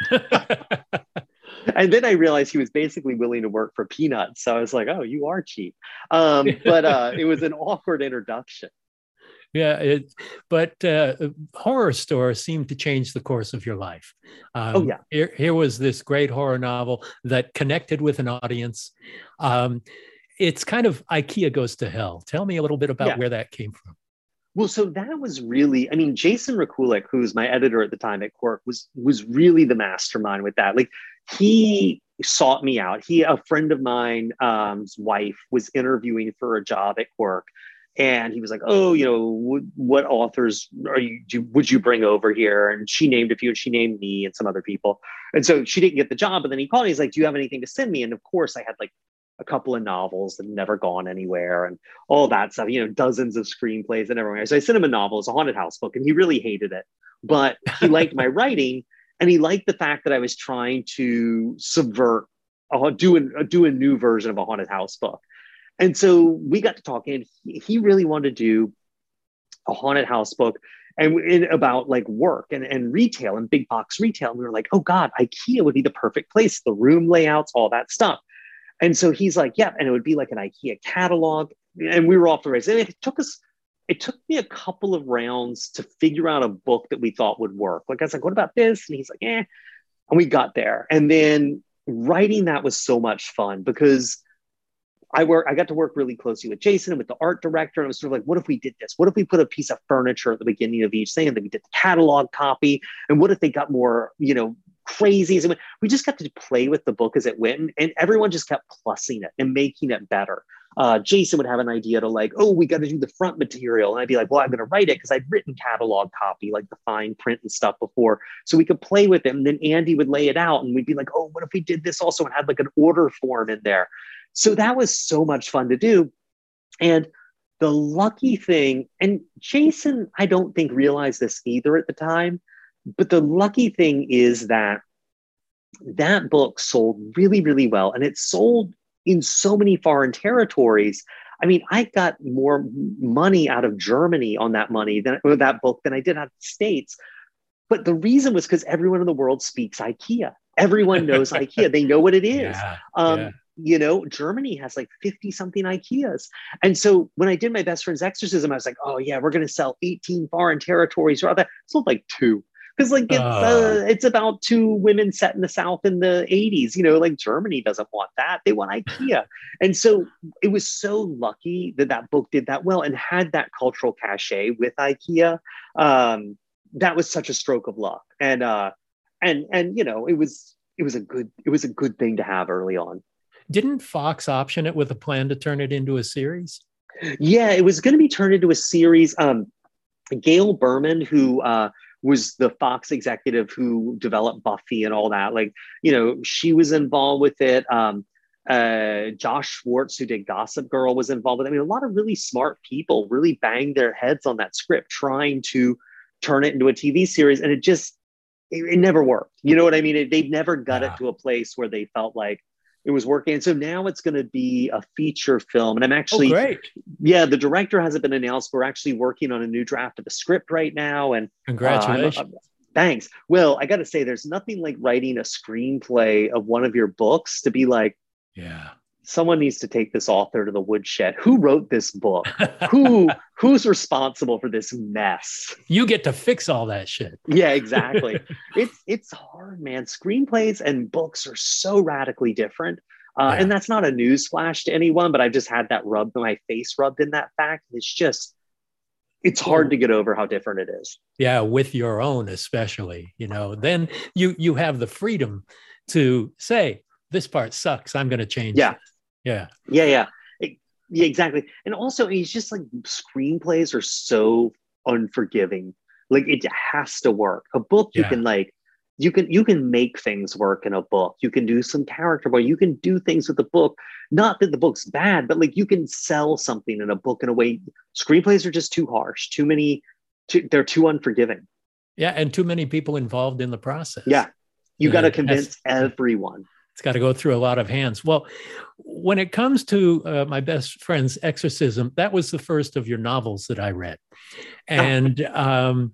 And then I realized he was basically willing to work for peanuts. So I was like, oh, you are cheap. Um, but uh, it was an awkward introduction. Yeah, it, but uh, horror stores seem to change the course of your life. Um, oh, yeah. Here, here was this great horror novel that connected with an audience. Um, it's kind of IKEA goes to hell. Tell me a little bit about yeah. where that came from. Well, so that was really, I mean, Jason Rekulik, who's my editor at the time at Quirk, was was really the mastermind with that. Like, he sought me out. He, a friend of mine's um, wife was interviewing for a job at Quirk. And he was like, oh, you know, what, what authors are you, do, would you bring over here? And she named a few, and she named me and some other people. And so she didn't get the job, but then he called me. He's like, do you have anything to send me? And of course I had like a couple of novels that had never gone anywhere and all that stuff, you know, dozens of screenplays and everything. So I sent him a novel, it's a haunted house book, and he really hated it, but he liked my writing. And he liked the fact that I was trying to subvert, uh, do, a, do a new version of a haunted house book. And so we got to talking, and he, he really wanted to do a haunted house book and in, about like work and, and retail and big box retail. And we were like, oh God, IKEA would be the perfect place, the room layouts, all that stuff. And so he's like, yeah, and it would be like an IKEA catalog. And we were off the race. And it took us, it took me a couple of rounds to figure out a book that we thought would work. Like I was like, what about this? And he's like, eh. And we got there. And then writing that was so much fun because I work, I got to work really closely with Jason and with the art director. And it was sort of like, what if we did this? What if we put a piece of furniture at the beginning of each thing? And then we did the catalog copy. And what if they got more, you know, crazies? And we just got to play with the book as it went. And everyone just kept plussing it and making it better. Uh, Jason would have an idea to like, oh, we got to do the front material. And I'd be like, well, I'm going to write it because I'd written catalog copy, like the fine print and stuff before. So we could play with it. And then Andy would lay it out and we'd be like, oh, what if we did this also and had like an order form in there? So that was so much fun to do. And the lucky thing, and Jason, I don't think realized this either at the time, but the lucky thing is that that book sold really, really well. And it sold in so many foreign territories. I mean, I got more money out of Germany on that money than or that book than I did out of the States. But the reason was because everyone in the world speaks IKEA. Everyone knows IKEA. They know what it is. Yeah, um, yeah. You know, Germany has like fifty something IKEAs. And so when I did my best friend's exorcism, I was like, oh yeah, we're going to sell eighteen foreign territories. Or that sold like two. Because like it's Oh. uh, it's about two women set in the South in the eighties. You know, like Germany doesn't want that; they want IKEA. And so it was so lucky that that book did that well and had that cultural cachet with IKEA. Um, that was such a stroke of luck, and uh, and and you know, it was it was a good it was a good thing to have early on. Didn't Fox option it with a plan to turn it into a series? Yeah, it was going to be turned into a series. Um, Gail Berman, who uh, was the Fox executive who developed Buffy and all that, like, you know, she was involved with it. Um, uh, Josh Schwartz, who did Gossip Girl, was involved with it. I mean, a lot of really smart people really banged their heads on that script, trying to turn it into a T V series. And it just, it, it never worked. You know what I mean? It, they've never got Yeah. it to a place where they felt like it was working. And so now it's going to be a feature film. And I'm actually, Oh, great. yeah, the director hasn't been announced. We're actually working on a new draft of the script right now. And Congratulations. uh, I'm- I'm- thanks. Well, I got to say, there's nothing like writing a screenplay of one of your books to be like, Yeah. someone needs to take this author to the woodshed. Who wrote this book? Who who's responsible for this mess? You get to fix all that shit. Yeah, exactly. it's it's hard, man. Screenplays and books are so radically different. Uh, Yeah. And that's not a news flash to anyone, but I've just had that rubbed, my face rubbed in that fact. It's just, it's hard to get over how different it is. Yeah, with your own especially, you know, then you you have the freedom to say, this part sucks, I'm going to change Yeah. it. Yeah. Yeah, yeah. It- yeah, exactly. And also, it's just like screenplays are so unforgiving. Like it has to work. A book, you Yeah. can like, you can you can make things work in a book. You can do some character work. You can do things with the book. Not that the book's bad, but like you can sell something in a book in a way. Screenplays are just too harsh. Too many. Too, they're too unforgiving. Yeah. And too many people involved in the process. Yeah, you Yeah, got to it has- convince everyone. It's got to go through a lot of hands. Well, when it comes to uh, my best friend's exorcism, that was the first of your novels that I read. And um,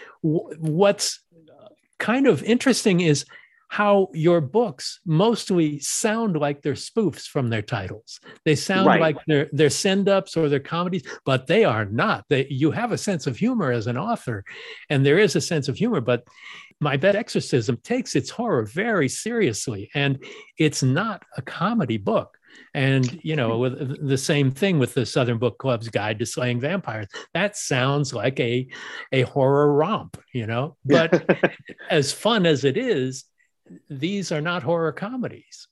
w- what's kind of interesting is how your books mostly sound like they're spoofs from their titles. They sound Right. like they're they're send-ups or they're comedies, but they are not. They, you have a sense of humor as an author, and there is a sense of humor, but My Best Exorcism takes its horror very seriously, and it's not a comedy book. And, you know, with the same thing with the Southern Book Club's Guide to Slaying Vampires. That sounds like a, a horror romp, you know, but as fun as it is, these are not horror comedies.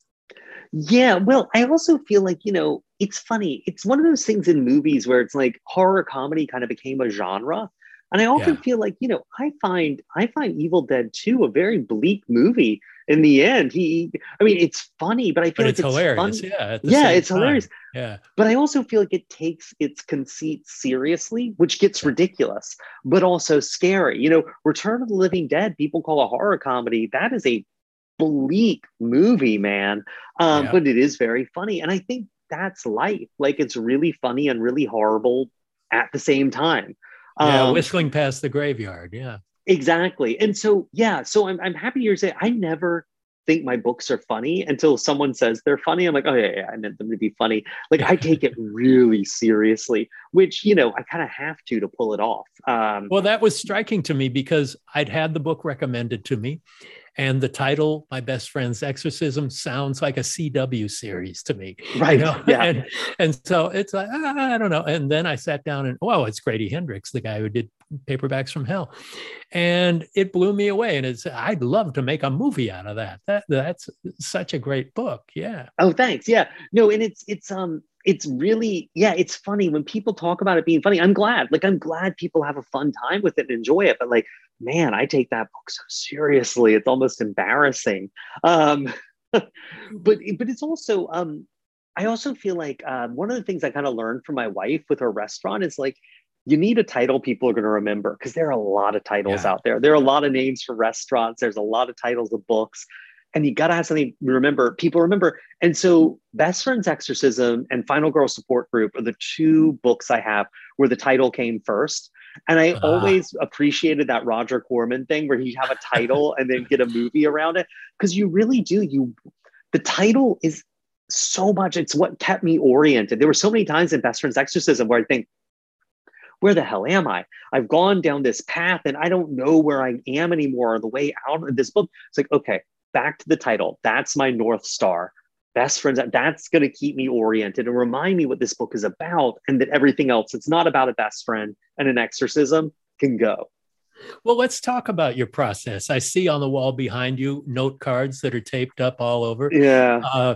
Yeah, well, I also feel like, you know, it's funny. It's one of those things in movies where it's like horror comedy kind of became a genre. And I often Yeah. feel like, you know, I find I find Evil Dead two a very bleak movie. In the end, he, I mean, it's funny, but I feel But like it's it's hilarious. fun. Yeah. at the Yeah, same it's time. hilarious. Yeah. But I also feel like it takes its conceit seriously, which gets ridiculous, but also scary. You know, Return of the Living Dead, people call a horror comedy. That is a bleak movie, man. Um, Yeah. But it is very funny. And I think that's life. Like it's really funny and really horrible at the same time. Yeah. Um, Whistling Past the Graveyard. Yeah. Exactly. And so, yeah, so I'm, I'm happy you're saying I never think my books are funny until someone says they're funny. I'm like, oh, yeah, yeah, I meant them to be funny. Like, I take it really seriously, which, you know, I kind of have to to pull it off. Um, Well, that was striking to me because I'd had the book recommended to me. And the title, My Best Friend's Exorcism, sounds like a C W series to me. Right, You know? yeah. And, and so it's like, ah, I don't know. And then I sat down and, wow, it's Grady Hendrix, the guy who did Paperbacks from Hell. And it blew me away. And it's, I'd love to make a movie out of that. That That's such a great book. Yeah. Oh, thanks. Yeah. No, and it's, it's, um, it's really, yeah, it's funny when people talk about it being funny. I'm glad, like, I'm glad people have a fun time with it and enjoy it. But like, man, I take that book so seriously. It's almost embarrassing. Um, but, but it's also, um, I also feel like uh, one of the things I kind of learned from my wife with her restaurant is like, you need a title people are going to remember, because there are a lot of titles Yeah. out there. There are a lot of names for restaurants. There's a lot of titles of books. And you got to have something you remember, people remember. And so Best Friends Exorcism and Final Girl Support Group are the two books I have where the title came first. And I Ah. always appreciated that Roger Corman thing where he'd have a title and then get a movie around it. Because you really do. You, the title is so much. It's what kept me oriented. There were so many times in Best Friends Exorcism where I think, where the hell am I? I've gone down this path and I don't know where I am anymore, or the way out of this book. It's like, okay, back to the title. That's my North Star. Best Friends, that's going to keep me oriented and remind me what this book is about, and that everything else, it's not about a best friend and an exorcism, can go. Well, let's talk about your process. I see on the wall behind you note cards that are taped up all over. Yeah. Uh,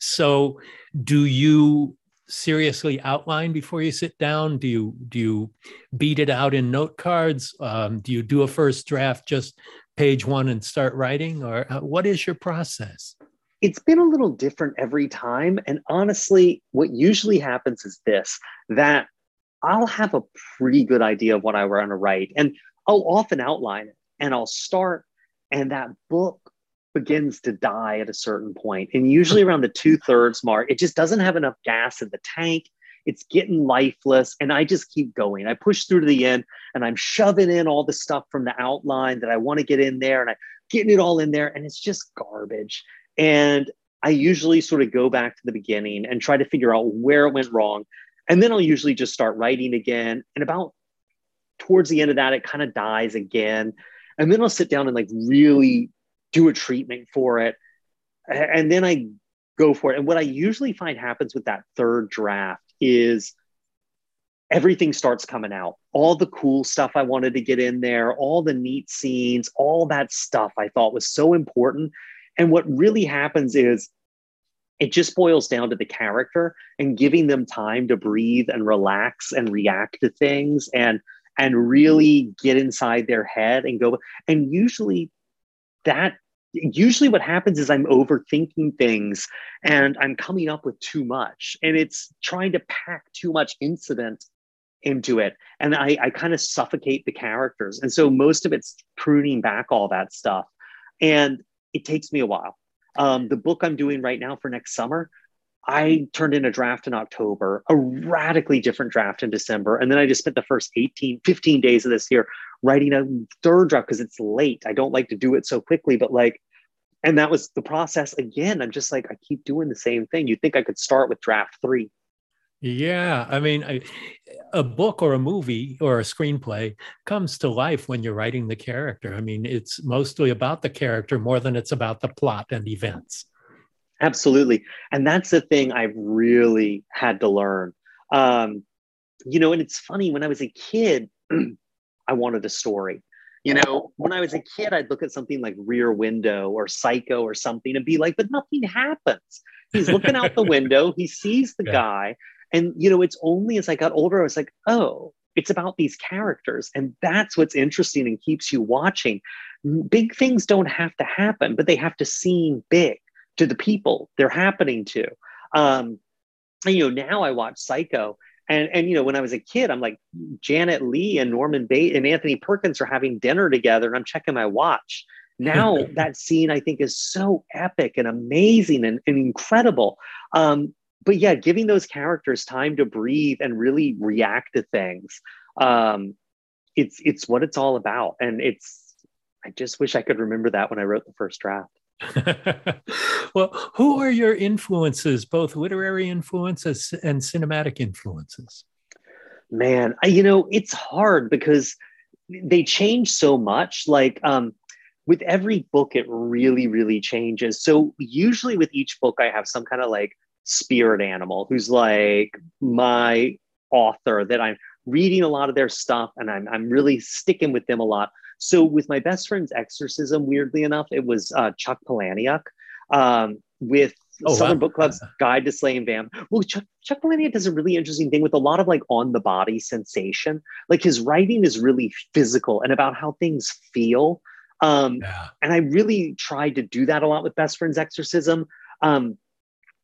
so do you seriously outline before you sit down? Do you do you beat it out in note cards? Um, do you do a first draft, just page one, and start writing? Or uh, what is your process? It's been a little different every time. And honestly, what usually happens is this, that I'll have a pretty good idea of what I want to write. And I'll often outline it and I'll start, and that book begins to die at a certain point. And usually around the two thirds mark, it just doesn't have enough gas in the tank. It's getting lifeless. And I just keep going. I push through to the end and I'm shoving in all the stuff from the outline that I want to get in there, and I'm getting it all in there, and it's just garbage. And I usually sort of go back to the beginning and try to figure out where it went wrong. And then I'll usually just start writing again. And about towards the end of that, it kind of dies again. And then I'll sit down and like really do a treatment for it. And then I go for it. And what I usually find happens with that third draft is everything starts coming out. All the cool stuff I wanted to get in there, all the neat scenes, all that stuff I thought was so important. And what really happens is it just boils down to the character and giving them time to breathe and relax and react to things and, and really get inside their head and go. And usually that, usually what happens is I'm overthinking things and I'm coming up with too much, and it's trying to pack too much incident into it. And I, I kind of suffocate the characters. And so most of it's pruning back all that stuff. And it takes me a while. Um, the book I'm doing right now for next summer, I turned in a draft in October, a radically different draft in December. And then I just spent the first eighteen, fifteen days of this year writing a third draft because it's late. I don't like to do it so quickly, but like, and that was the process again. I'm just like, I keep doing the same thing. You'd think I could start with draft three. Yeah, I mean, I, a book or a movie or a screenplay comes to life when you're writing the character. I mean, it's mostly about the character more than it's about the plot and events. Absolutely. And that's the thing I've really had to learn. Um, you know, and it's funny, when I was a kid, I wanted a story. You know, when I was a kid, I'd look at something like Rear Window or Psycho or something and be like, but nothing happens. He's looking out the window, he sees the yeah. guy. And, you know, it's only as I got older, I was like, oh, it's about these characters. And that's what's interesting and keeps you watching. Big things don't have to happen, but they have to seem big to the people they're happening to. Um, and, you know, now I watch Psycho. And, and, you know, when I was a kid, I'm like, Janet Leigh and Norman Bates and Anthony Perkins are having dinner together, and I'm checking my watch. Now that scene, I think, is so epic and amazing and, and incredible. Um, but yeah, giving those characters time to breathe and really react to things. Um, it's, it's what it's all about. And it's, I just wish I could remember that when I wrote the first draft. Well, who are your influences, both literary influences and cinematic influences? Man, I, you know, it's hard because they change so much. Like um, with every book, it really, really changes. So usually with each book, I have some kind of like spirit animal who's like my author that I'm reading a lot of their stuff and I'm, I'm really sticking with them a lot. So with my best friend's Exorcism, weirdly enough, it was uh, Chuck Palahniuk um, with oh, Southern wow. Book Club's Guide to Slaying Vam. Well, Chuck, Chuck Palahniuk does a really interesting thing with a lot of like on the body sensation. Like his writing is really physical and about how things feel. Um, yeah. And I really tried to do that a lot with Best Friend's Exorcism. Um,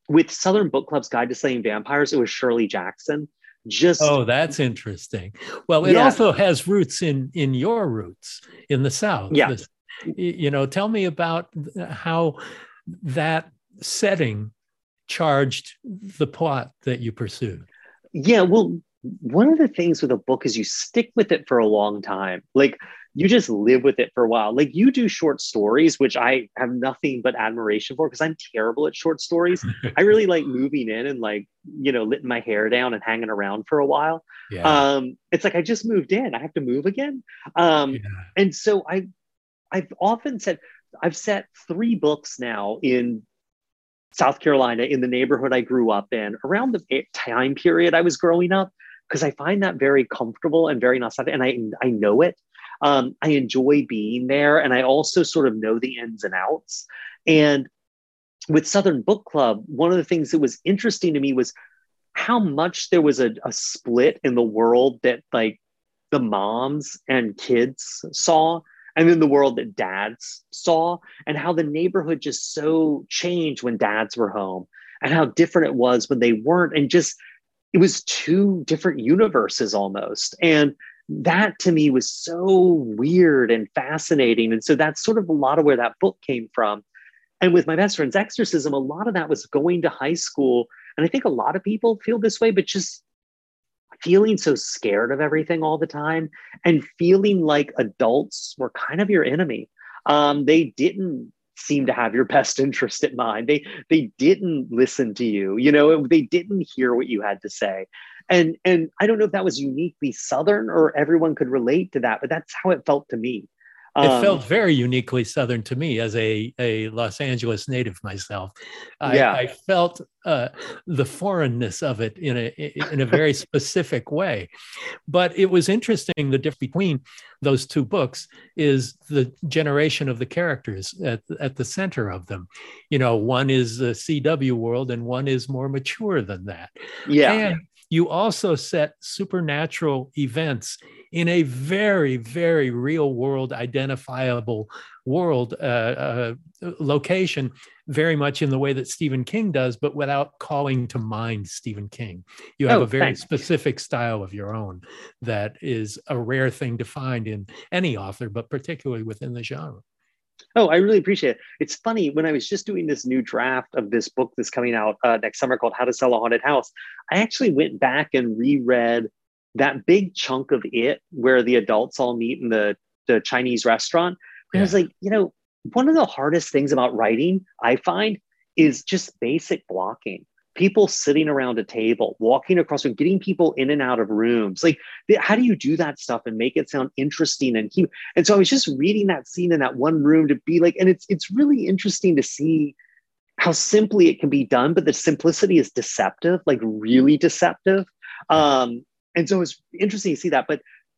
with Southern Book Club's Guide to Slaying Vampires, it was Shirley Jackson. Just Oh, that's interesting. Well, it Yeah. also has roots in in your roots in the South. Yeah. This- y- you know, tell me about how that setting charged the plot that you pursued. Yeah, well, one of the things with a book is you stick with it for a long time. Like you just live with it for a while. Like you do short stories, which I have nothing but admiration for because I'm terrible at short stories. I really like moving in and like, you know, letting my hair down and hanging around for a while. Yeah. Um, it's like I just moved in. I have to move again. Um, Yeah. and so I I've often said I've set three books now in South Carolina in the neighborhood I grew up in around the time period I was growing up, because I find that very comfortable and very nostalgic. And I, I know it. Um, I enjoy being there. And I also sort of know the ins and outs. And with Southern Book Club, one of the things that was interesting to me was how much there was a, a split in the world that like the moms and kids saw, and then the world that dads saw, and how the neighborhood just so changed when dads were home and how different it was when they weren't. And just, it was two different universes almost. And that to me was so weird and fascinating. And so that's sort of a lot of where that book came from. And with My Best Friend's Exorcism, a lot of that was going to high school. And I think a lot of people feel this way, but just feeling so scared of everything all the time and feeling like adults were kind of your enemy. Um, they didn't seem to have your best interest in mind. They they didn't listen to you. You know, they didn't hear what you had to say. And and I don't know if that was uniquely Southern or everyone could relate to that, but that's how it felt to me. It Um, felt very uniquely Southern to me as a, a Los Angeles native myself. I, Yeah. I felt uh, the foreignness of it in a in a very specific way. But it was interesting, the difference between those two books is the generation of the characters at, at the center of them. You know, one is the C W world and one is more mature than that. yeah. And you also set supernatural events in a very, very real world, identifiable world uh, uh, location, very much in the way that Stephen King does, but without calling to mind Stephen King. You have Oh, a very thanks. specific style of your own that is a rare thing to find in any author, but particularly within the genre. Oh, I really appreciate it. It's funny, when I was just doing this new draft of this book that's coming out uh, next summer called How to Sell a Haunted House, I actually went back and reread that big chunk of it where the adults all meet in the, the Chinese restaurant. And I was Yeah. like, you know, one of the hardest things about writing, I find, is just basic blocking. People sitting around a table, walking across and getting people in and out of rooms. Like, the- how do you do that stuff and make it sound interesting? And he, and so I was just reading that scene in that one room to be like, and it's it's really interesting to see how simply it can be done, but the simplicity is deceptive, like really deceptive. Um, and so it's interesting to see that. But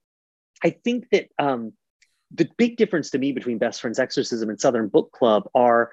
I think that um, the big difference to me between Best Friend's Exorcism and Southern Book Club are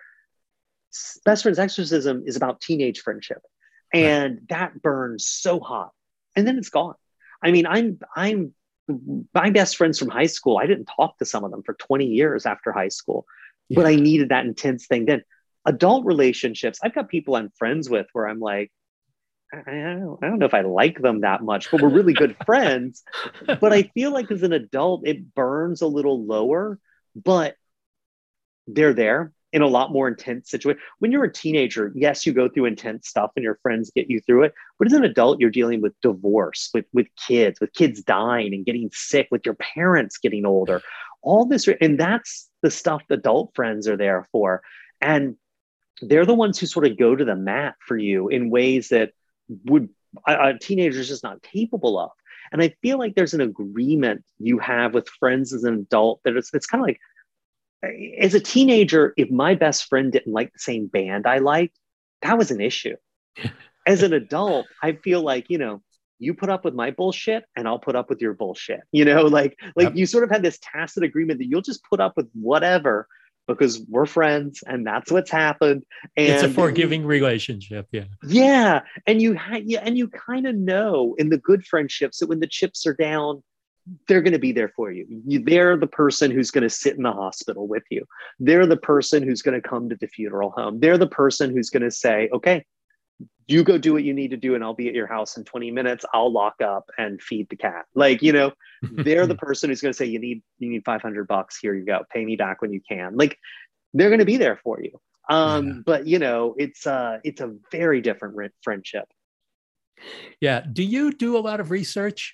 Best Friend's Exorcism is about teenage friendship, and right. that burns so hot, and then it's gone. I mean, I'm I'm my best friends from high school. I didn't talk to some of them for twenty years after high school, yeah. but I needed that intense thing. Then adult relationships, I've got people I'm friends with where I'm like, I don't, I don't know if I like them that much, but we're really good friends. But I feel like as an adult, it burns a little lower, but they're there in a lot more intense situation. When you're a teenager, yes, you go through intense stuff and your friends get you through it. But as an adult, you're dealing with divorce, with, with kids, with kids dying and getting sick, with your parents getting older, all this. And that's the stuff adult friends are there for. And they're the ones who sort of go to the mat for you in ways that would a, a teenager is just not capable of. And I feel like there's an agreement you have with friends as an adult that it's, it's kind of like, as a teenager, if my best friend didn't like the same band I liked, that was an issue. As an adult, I feel like, you know, you put up with my bullshit and I'll put up with your bullshit. You know, like, like yep. you sort of had this tacit agreement that you'll just put up with whatever because we're friends and that's what's happened. And it's a forgiving relationship. Yeah. Yeah. And you ha- yeah, and you kind of know in the good friendships that when the chips are down, they're going to be there for you. you. They're the person who's going to sit in the hospital with you. They're the person who's going to come to the funeral home. They're the person who's going to say, okay, you go do what you need to do and I'll be at your house in twenty minutes. I'll lock up and feed the cat. Like, you know, they're the person who's going to say, you need, you need five hundred bucks. Here you go. Pay me back when you can. Like, they're going to be there for you. Um, yeah. But you know, it's uh it's a very different friendship. Yeah. Do you do a lot of research?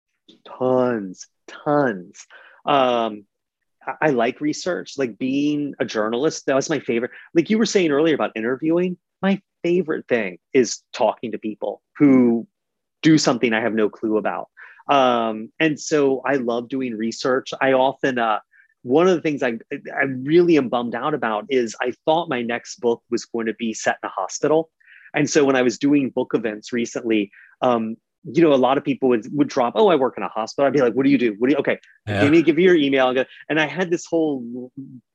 Tons, tons. Um, I, I like research, like being a journalist. That was my favorite. Like you were saying earlier about interviewing, my favorite thing is talking to people who do something I have no clue about. Um, and so I love doing research. I often, uh, one of the things I, I really am bummed out about is I thought my next book was going to be set in a hospital. And so when I was doing book events recently, um, you know, a lot of people would, would drop, oh, I work in a hospital. I'd be like, what do you do? What do you, okay, yeah. give me, give me your email. And I had this whole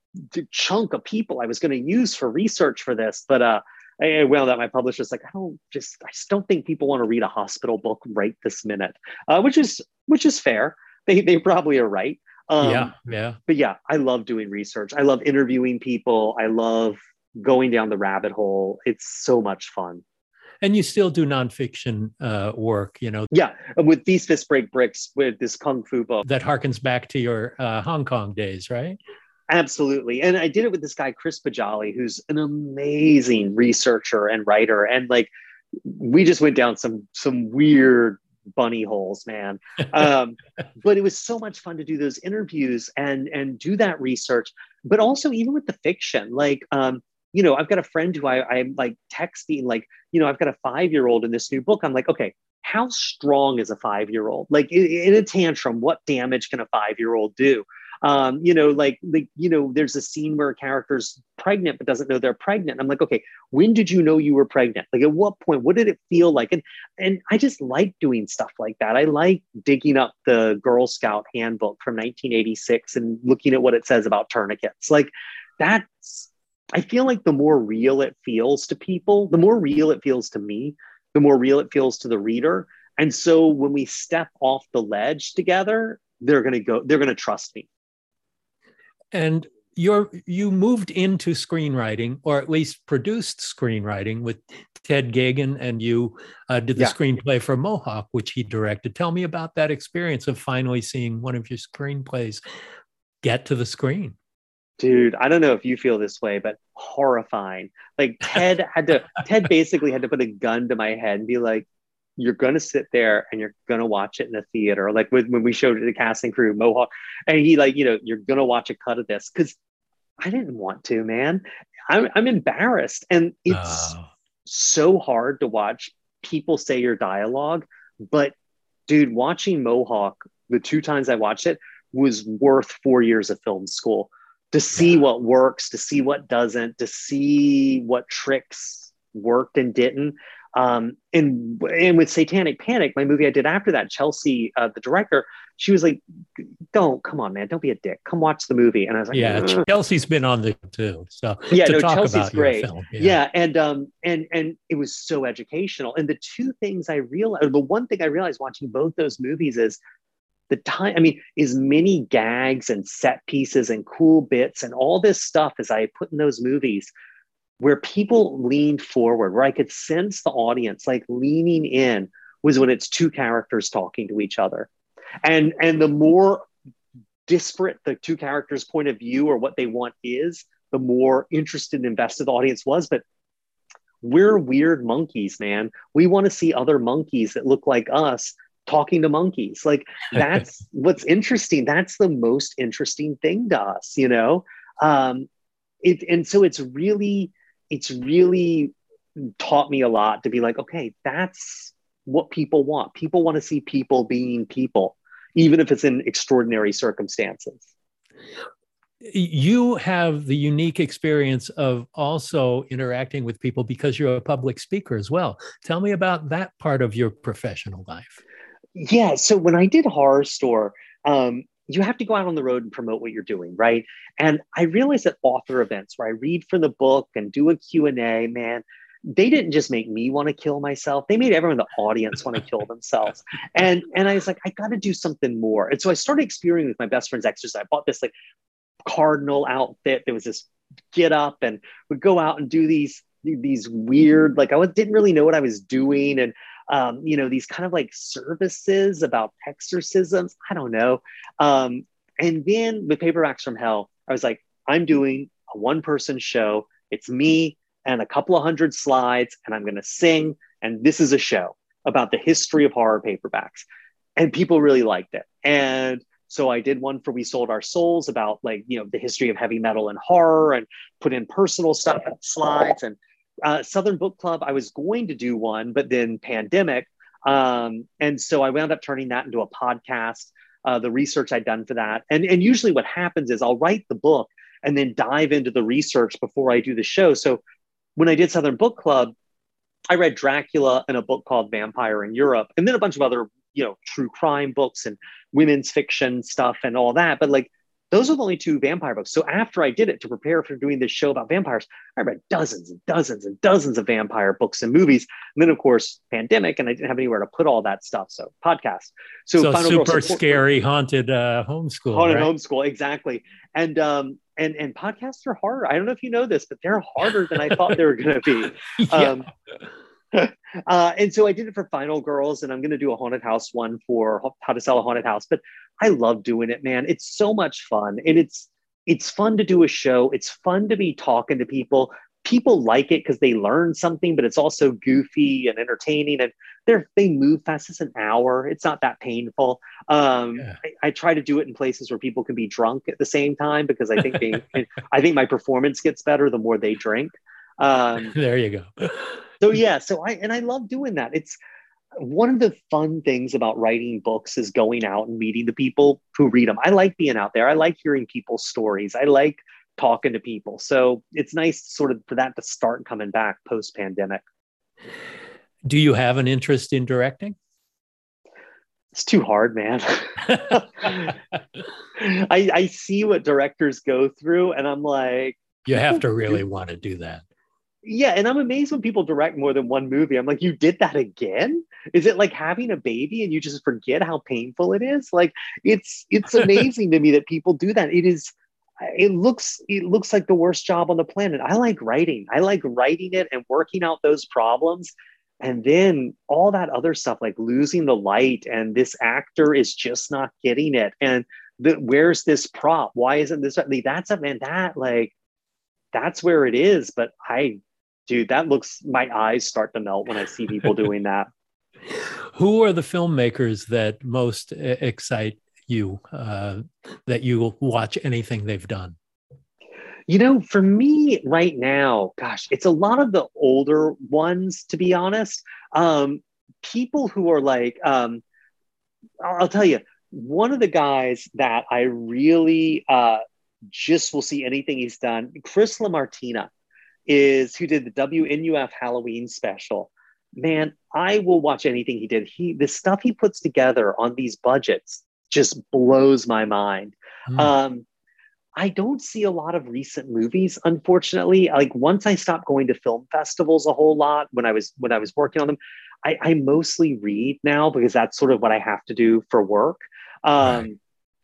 chunk of people I was going to use for research for this. But uh, I wound up, my publisher's like, I don't just, I just don't think people want to read a hospital book right this minute, uh, which is, which is fair. They, they probably are right. Um, yeah, yeah. But yeah, I love doing research. I love interviewing people. I love going down the rabbit hole. It's so much fun. And you still do nonfiction uh, work, you know? Yeah, with These Fists Break Bricks, with this Kung Fu book. That harkens back to your uh, Hong Kong days, right? Absolutely. And I did it with this guy, Chris Pajali, who's an amazing researcher and writer. And like, we just went down some, some weird bunny holes, man. Um, but it was so much fun to do those interviews and, and do that research, but also even with the fiction, like, um, you know, I've got a friend who I, I'm like texting, like, you know, I've got a five-year-old in this new book. I'm like, okay, how strong is a five-year-old? Like in, in a tantrum, what damage can a five-year-old do? Um, you know, like, like, you know, there's a scene where a character's pregnant, but doesn't know they're pregnant. I'm like, okay, when did you know you were pregnant? Like at what point, what did it feel like? And, and I just like doing stuff like that. I like digging up the Girl Scout handbook from nineteen eighty-six and looking at what it says about tourniquets. Like that's, I feel like the more real it feels to people, the more real it feels to me, the more real it feels to the reader. And so when we step off the ledge together, they're going to go, they're going to trust me. And you're, you moved into screenwriting, or at least produced screenwriting with Ted Geoghegan, and you uh, did the yeah. screenplay for Mohawk, which he directed. Tell me about that experience of finally seeing one of your screenplays get to the screen. Dude, I don't know if you feel this way, but horrifying. Like Ted had to, Ted basically had to put a gun to my head and be like, you're going to sit there and you're going to watch it in a theater. Like when, when we showed it to the casting crew, Mohawk, and he like, you know, you're going to watch a cut of this. Cause I didn't want to, man. I'm, I'm embarrassed. And it's oh. so hard to watch people say your dialogue, but dude, watching Mohawk, the two times I watched it was worth four years of film school to see yeah. what works, to see what doesn't, to see what tricks worked and didn't. Um, and, and with Satanic Panic, my movie I did after that, Chelsea, uh, the director, she was like, don't, come on, man, don't be a dick. Come watch the movie. And I was like, yeah, Ugh. Chelsea's been on the too. So yeah, to no, talk Chelsea's about great. Your film. Yeah. yeah. And, um, and, and it was so educational. And the two things I realized, or the one thing I realized watching both those movies is the time, I mean, as many gags and set pieces and cool bits and all this stuff as I put in those movies, where people leaned forward, where I could sense the audience like leaning in, was when it's two characters talking to each other. And, and the more disparate the two characters' point of view or what they want is, the more interested and invested the audience was. But we're weird monkeys, man. We want to see other monkeys that look like us talking to monkeys. Like that's what's interesting. That's the most interesting thing to us, you know? Um, it, and so it's really, it's really taught me a lot to be like, okay, that's what people want. People want to see people being people, even if it's in extraordinary circumstances. You have the unique experience of also interacting with people because you're a public speaker as well. Tell me about that part of your professional life. Yeah. So when I did Horror Store, um, you have to go out on the road and promote what you're doing, right? And I realized that author events where I read from the book and do a Q and A, man, they didn't just make me want to kill myself. They made everyone in the audience want to kill themselves. And, and I was like, I got to do something more. And so I started experimenting with my best friend's exercise. I bought this like cardinal outfit. There was this get up and would go out and do these these weird, like I was, didn't really know what I was doing. And, um, you know, these kind of like services about exorcisms. I don't know. Um, and then with Paperbacks from Hell, I was like, I'm doing a one person show. It's me and a couple of hundred slides, and I'm going to sing. And this is a show about the history of horror paperbacks. And people really liked it. And so I did one for We Sold Our Souls about like, you know, the history of heavy metal and horror, and put in personal stuff and slides. And uh, Southern Book Club, I was going to do one, but then pandemic. Um, and so I wound up turning that into a podcast, uh, the research I'd done for that. And, and usually what happens is I'll write the book and then dive into the research before I do the show. So when I did Southern Book Club, I read Dracula and a book called Vampire in Europe, and then a bunch of other, you know, true crime books and women's fiction stuff and all that. But like, those are the only two vampire books. So after I did it to prepare for doing this show about vampires, I read dozens and dozens and dozens of vampire books and movies. And then of course, pandemic, and I didn't have anywhere to put all that stuff. So podcast. So, so Final super Girl scary, haunted uh, homeschool. Haunted right? homeschool, exactly. And um, and and podcasts are harder. I don't know if you know this, but they're harder than I thought they were going to be. Yeah. Um, uh, and so I did it for Final Girls, and I'm going to do a haunted house one for How to Sell a Haunted House. But I love doing it, man. It's so much fun, and it's it's fun to do a show. It's fun to be talking to people. People like it because they learn something, but it's also goofy and entertaining, and they're they move fast. It's an hour. It's not that painful. Um, Yeah. I, I try to do it in places where people can be drunk at the same time, because I think they, I think my performance gets better the more they drink. Um, There you go. so yeah, so I and I love doing that. It's one of the fun things about writing books is going out and meeting the people who read them. I like being out there. I like hearing people's stories. I like talking to people. So it's nice sort of for that to start coming back post pandemic. Do you have an interest in directing? It's too hard, man. I, I see what directors go through, and I'm like, You have to really want to do that. yeah. And I'm amazed when people direct more than one movie. I'm like, you did that again? Is it like having a baby and you just forget how painful it is? Like, it's it's amazing to me that people do that. It is, it looks, it looks like the worst job on the planet. I like writing. I like writing it and working out those problems. And then all that other stuff, like losing the light, and this actor is just not getting it. And the, where's this prop? Why isn't this? That's a man, that like, that's where it is. But I, dude, that looks, my eyes start to melt when I see people doing that. Who are the filmmakers that most e- excite you, uh, that you will watch anything they've done? You know, for me right now, gosh, it's a lot of the older ones, to be honest. Um, people who are like, um, I'll, I'll tell you, one of the guys that I really uh, just will see anything he's done, Chris LaMartina, is who did the W N U F Halloween special. Man, I will watch anything he did. He, the stuff he puts together on these budgets just blows my mind. Mm. Um, I don't see a lot of recent movies, unfortunately. Like once I stopped going to film festivals a whole lot when I was when I was working on them, I, I mostly read now because that's sort of what I have to do for work. Um, right.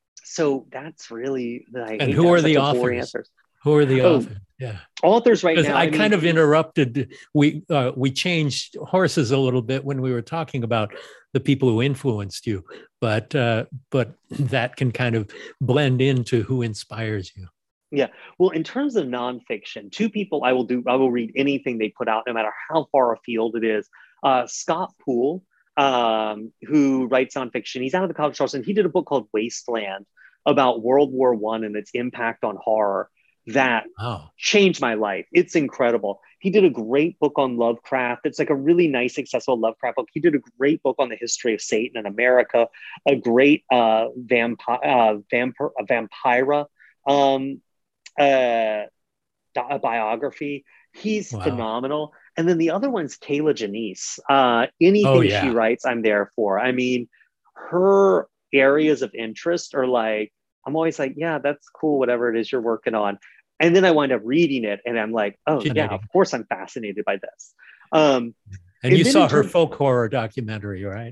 So that's really the. And who are the authors? Who are the oh, authors? Yeah, authors right now. I, I kind mean, of interrupted. We uh, we changed horses a little bit when we were talking about the people who influenced you, but uh, but that can kind of blend into who inspires you. Yeah. Well, in terms of nonfiction, two people I will do. I will read anything they put out, no matter how far afield it is. Uh, Scott Poole, um, who writes nonfiction. He's out of the College of Charleston. He did a book called Wasteland about World War One and its impact on horror. That oh. changed my life. It's incredible. He did a great book on Lovecraft. It's like a really nice, accessible Lovecraft book. He did a great book on the history of Satan in America, a great uh, vampi- uh, vampir- uh, vampira um, uh, a biography. He's wow. phenomenal. And then the other one's Kayla Janice. Uh, anything oh, yeah. she writes, I'm there for. I mean, her areas of interest are like, I'm always like, yeah, that's cool, whatever it is you're working on. And then I wind up reading it and I'm like, oh yeah, of course I'm fascinated by this. Um, and, and you saw her terms- folk horror documentary, right?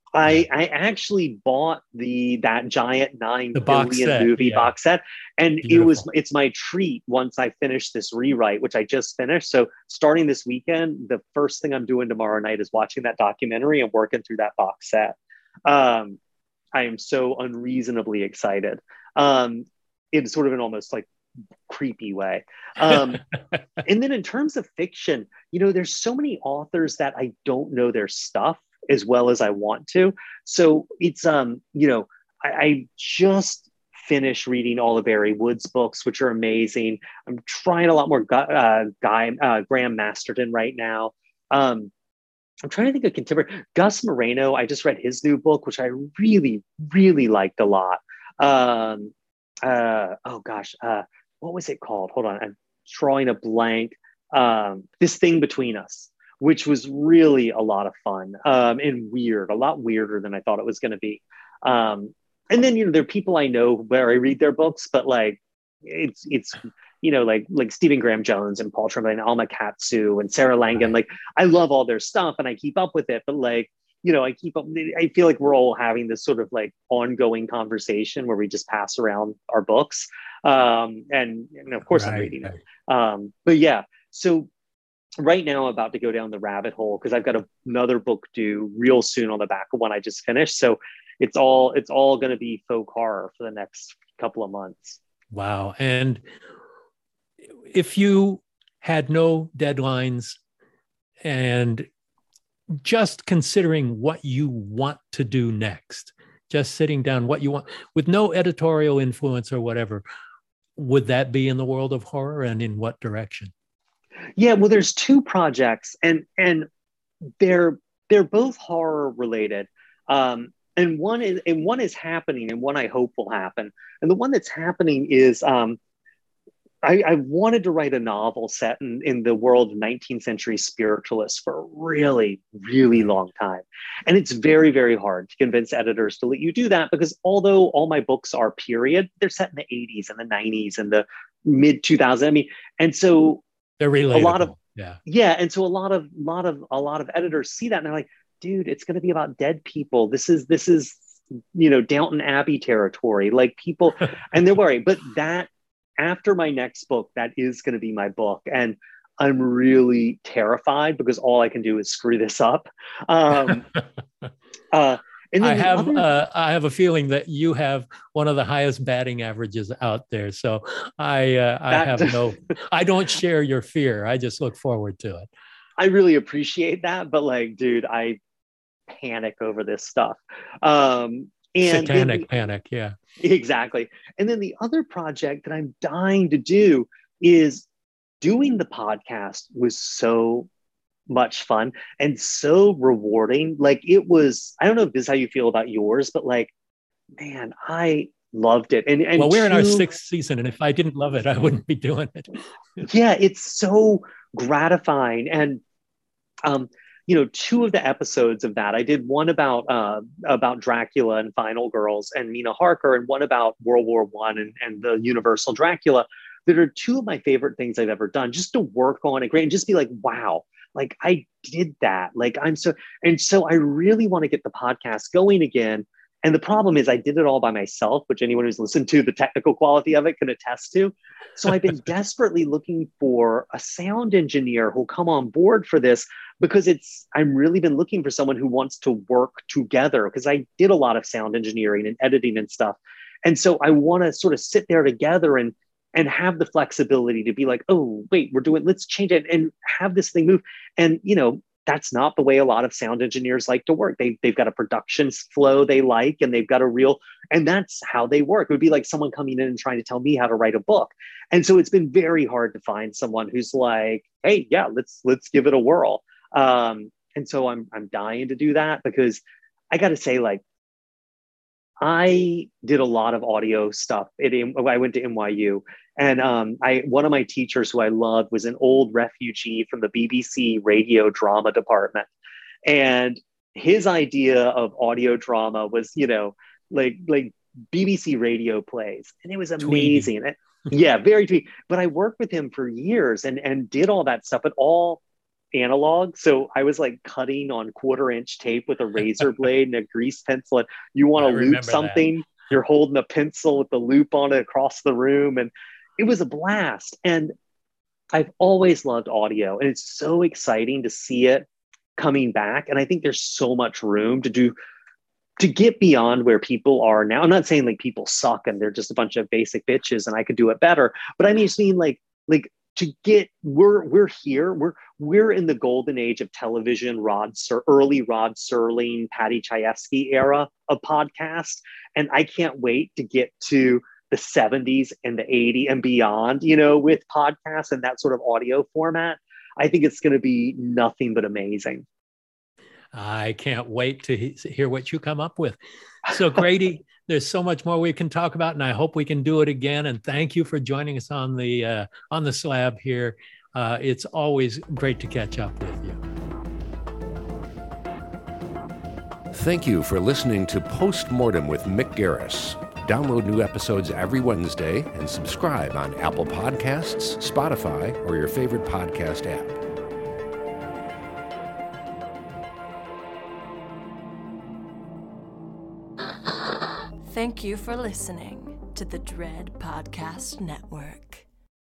I I actually bought the that giant nine The box billion set, movie yeah. box set, and Beautiful. it was it's my treat once I finish this rewrite, which I just finished. So starting this weekend, the first thing I'm doing tomorrow night is watching that documentary and working through that box set. Um, I am so unreasonably excited. Um, in sort of an almost like creepy way. Um, and then in terms of fiction, you know, there's so many authors that I don't know their stuff as well as I want to. So it's, um, you know, I, I just finished reading all of Barry Wood's books, which are amazing. I'm trying a lot more uh, Guy, uh, Graham Masterton right now. Um, I'm trying to think of contemporary. Gus Moreno, I just read his new book, which I really, really liked a lot. Um, uh, oh gosh, uh, what was it called? Hold on, I'm drawing a blank. Um, This Thing Between Us, which was really a lot of fun um, and weird, a lot weirder than I thought it was going to be. Um, and then, you know, there are people I know where I read their books, but like, it's, it's, you know, like, like Stephen Graham Jones and Paul Tremblay and Alma Katsu and Sarah Langan. Like, I love all their stuff and I keep up with it, but like, you know, I keep up, I feel like we're all having this sort of like ongoing conversation where we just pass around our books. Um, and, and of course right, I'm reading right. it. Um, but yeah, so right now I'm about to go down the rabbit hole because I've got a, another book due real soon on the back of one I just finished. So it's all, it's all going to be folk horror for the next couple of months. Wow. And if you had no deadlines and just considering what you want to do next, just sitting down what you want with no editorial influence or whatever, would that be in the world of horror and in what direction? Yeah, well, there's two projects and and they're they're both horror related. Um, and one is and one is happening and one I hope will happen. And the one that's happening is um, I, I wanted to write a novel set in, in the world of nineteenth century spiritualists for a really, really long time. And it's very, very hard to convince editors to let you do that because although all my books are period, they're set in the eighties and the nineties and the mid two thousands. I mean, and so they're relatable. a lot of, yeah. Yeah. And so a lot of, lot of, a lot of editors see that and they're like, dude, it's going to be about dead people. This is, this is, you know, Downton Abbey territory, like people, and they're worried, but that, after my next book, that is going to be my book. And I'm really terrified because all I can do is screw this up. Um, uh, and I have other... uh, I have a feeling that you have one of the highest batting averages out there. So I uh, I that... have no, I don't share your fear. I just look forward to it. I really appreciate that. But like, dude, I panic over this stuff. Um, And Satanic the, panic, yeah. Exactly. And then the other project that I'm dying to do is doing the podcast was so much fun and so rewarding. Like it was, I don't know if this is how you feel about yours, but like, man, I loved it. And, and well, we're two, in our sixth season, and if I didn't love it, I wouldn't be doing it. Yeah, it's so gratifying. And um you know, two of the episodes of that, I did one about uh, about Dracula and Final Girls and Mina Harker, and one about World War One and, and the Universal Dracula. That are two of my favorite things I've ever done. Just to work on it, great, and just be like, wow, like I did that. Like I'm so, and so I really want to get the podcast going again. And the problem is I did it all by myself, which anyone who's listened to the technical quality of it can attest to. So I've been desperately looking for a sound engineer who'll come on board for this because it's, I've really been looking for someone who wants to work together because I did a lot of sound engineering and editing and stuff. And so I want to sort of sit there together and, and have the flexibility to be like, oh, wait, we're doing, let's change it and have this thing move. And, you know, that's not the way a lot of sound engineers like to work. They, they've got a production flow they like, and they've got a real, and that's how they work. It would be like someone coming in and trying to tell me how to write a book. And so it's been very hard to find someone who's like, hey, yeah, let's, let's give it a whirl. Um, and so I'm, I'm dying to do that because I got to say, like, I did a lot of audio stuff. It, I went to N Y U, and um, I one of my teachers who I loved was an old refugee from the B B C radio drama department, and his idea of audio drama was, you know, like like B B C radio plays, and it was amazing. And, yeah, very tweet. But I worked with him for years and and did all that stuff, but all analog. So I was like cutting on quarter inch tape with a razor blade and a grease pencil. And you want to loop something, that. You're holding a pencil with the loop on it across the room. And it was a blast. And I've always loved audio, and it's so exciting to see it coming back. And I think there's so much room to do, to get beyond where people are now. I'm not saying like people suck and they're just a bunch of basic bitches and I could do it better, but I mean, just mean like, like to get, we're, we're here, we're, we're in the golden age of television, Rod, Ser, early Rod Serling, Patty Chayefsky era of podcast. And I can't wait to get to the seventies and the eighties and beyond, you know, with podcasts and that sort of audio format. I think it's going to be nothing but amazing. I can't wait to he- hear what you come up with. So Grady, there's so much more we can talk about, and I hope we can do it again. And thank you for joining us on the uh, on the slab here. Uh, it's always great to catch up with you. Thank you for listening to Postmortem with Mick Garris. Download new episodes every Wednesday and subscribe on Apple Podcasts, Spotify, or your favorite podcast app. Thank you for listening to the Dread Podcast Network.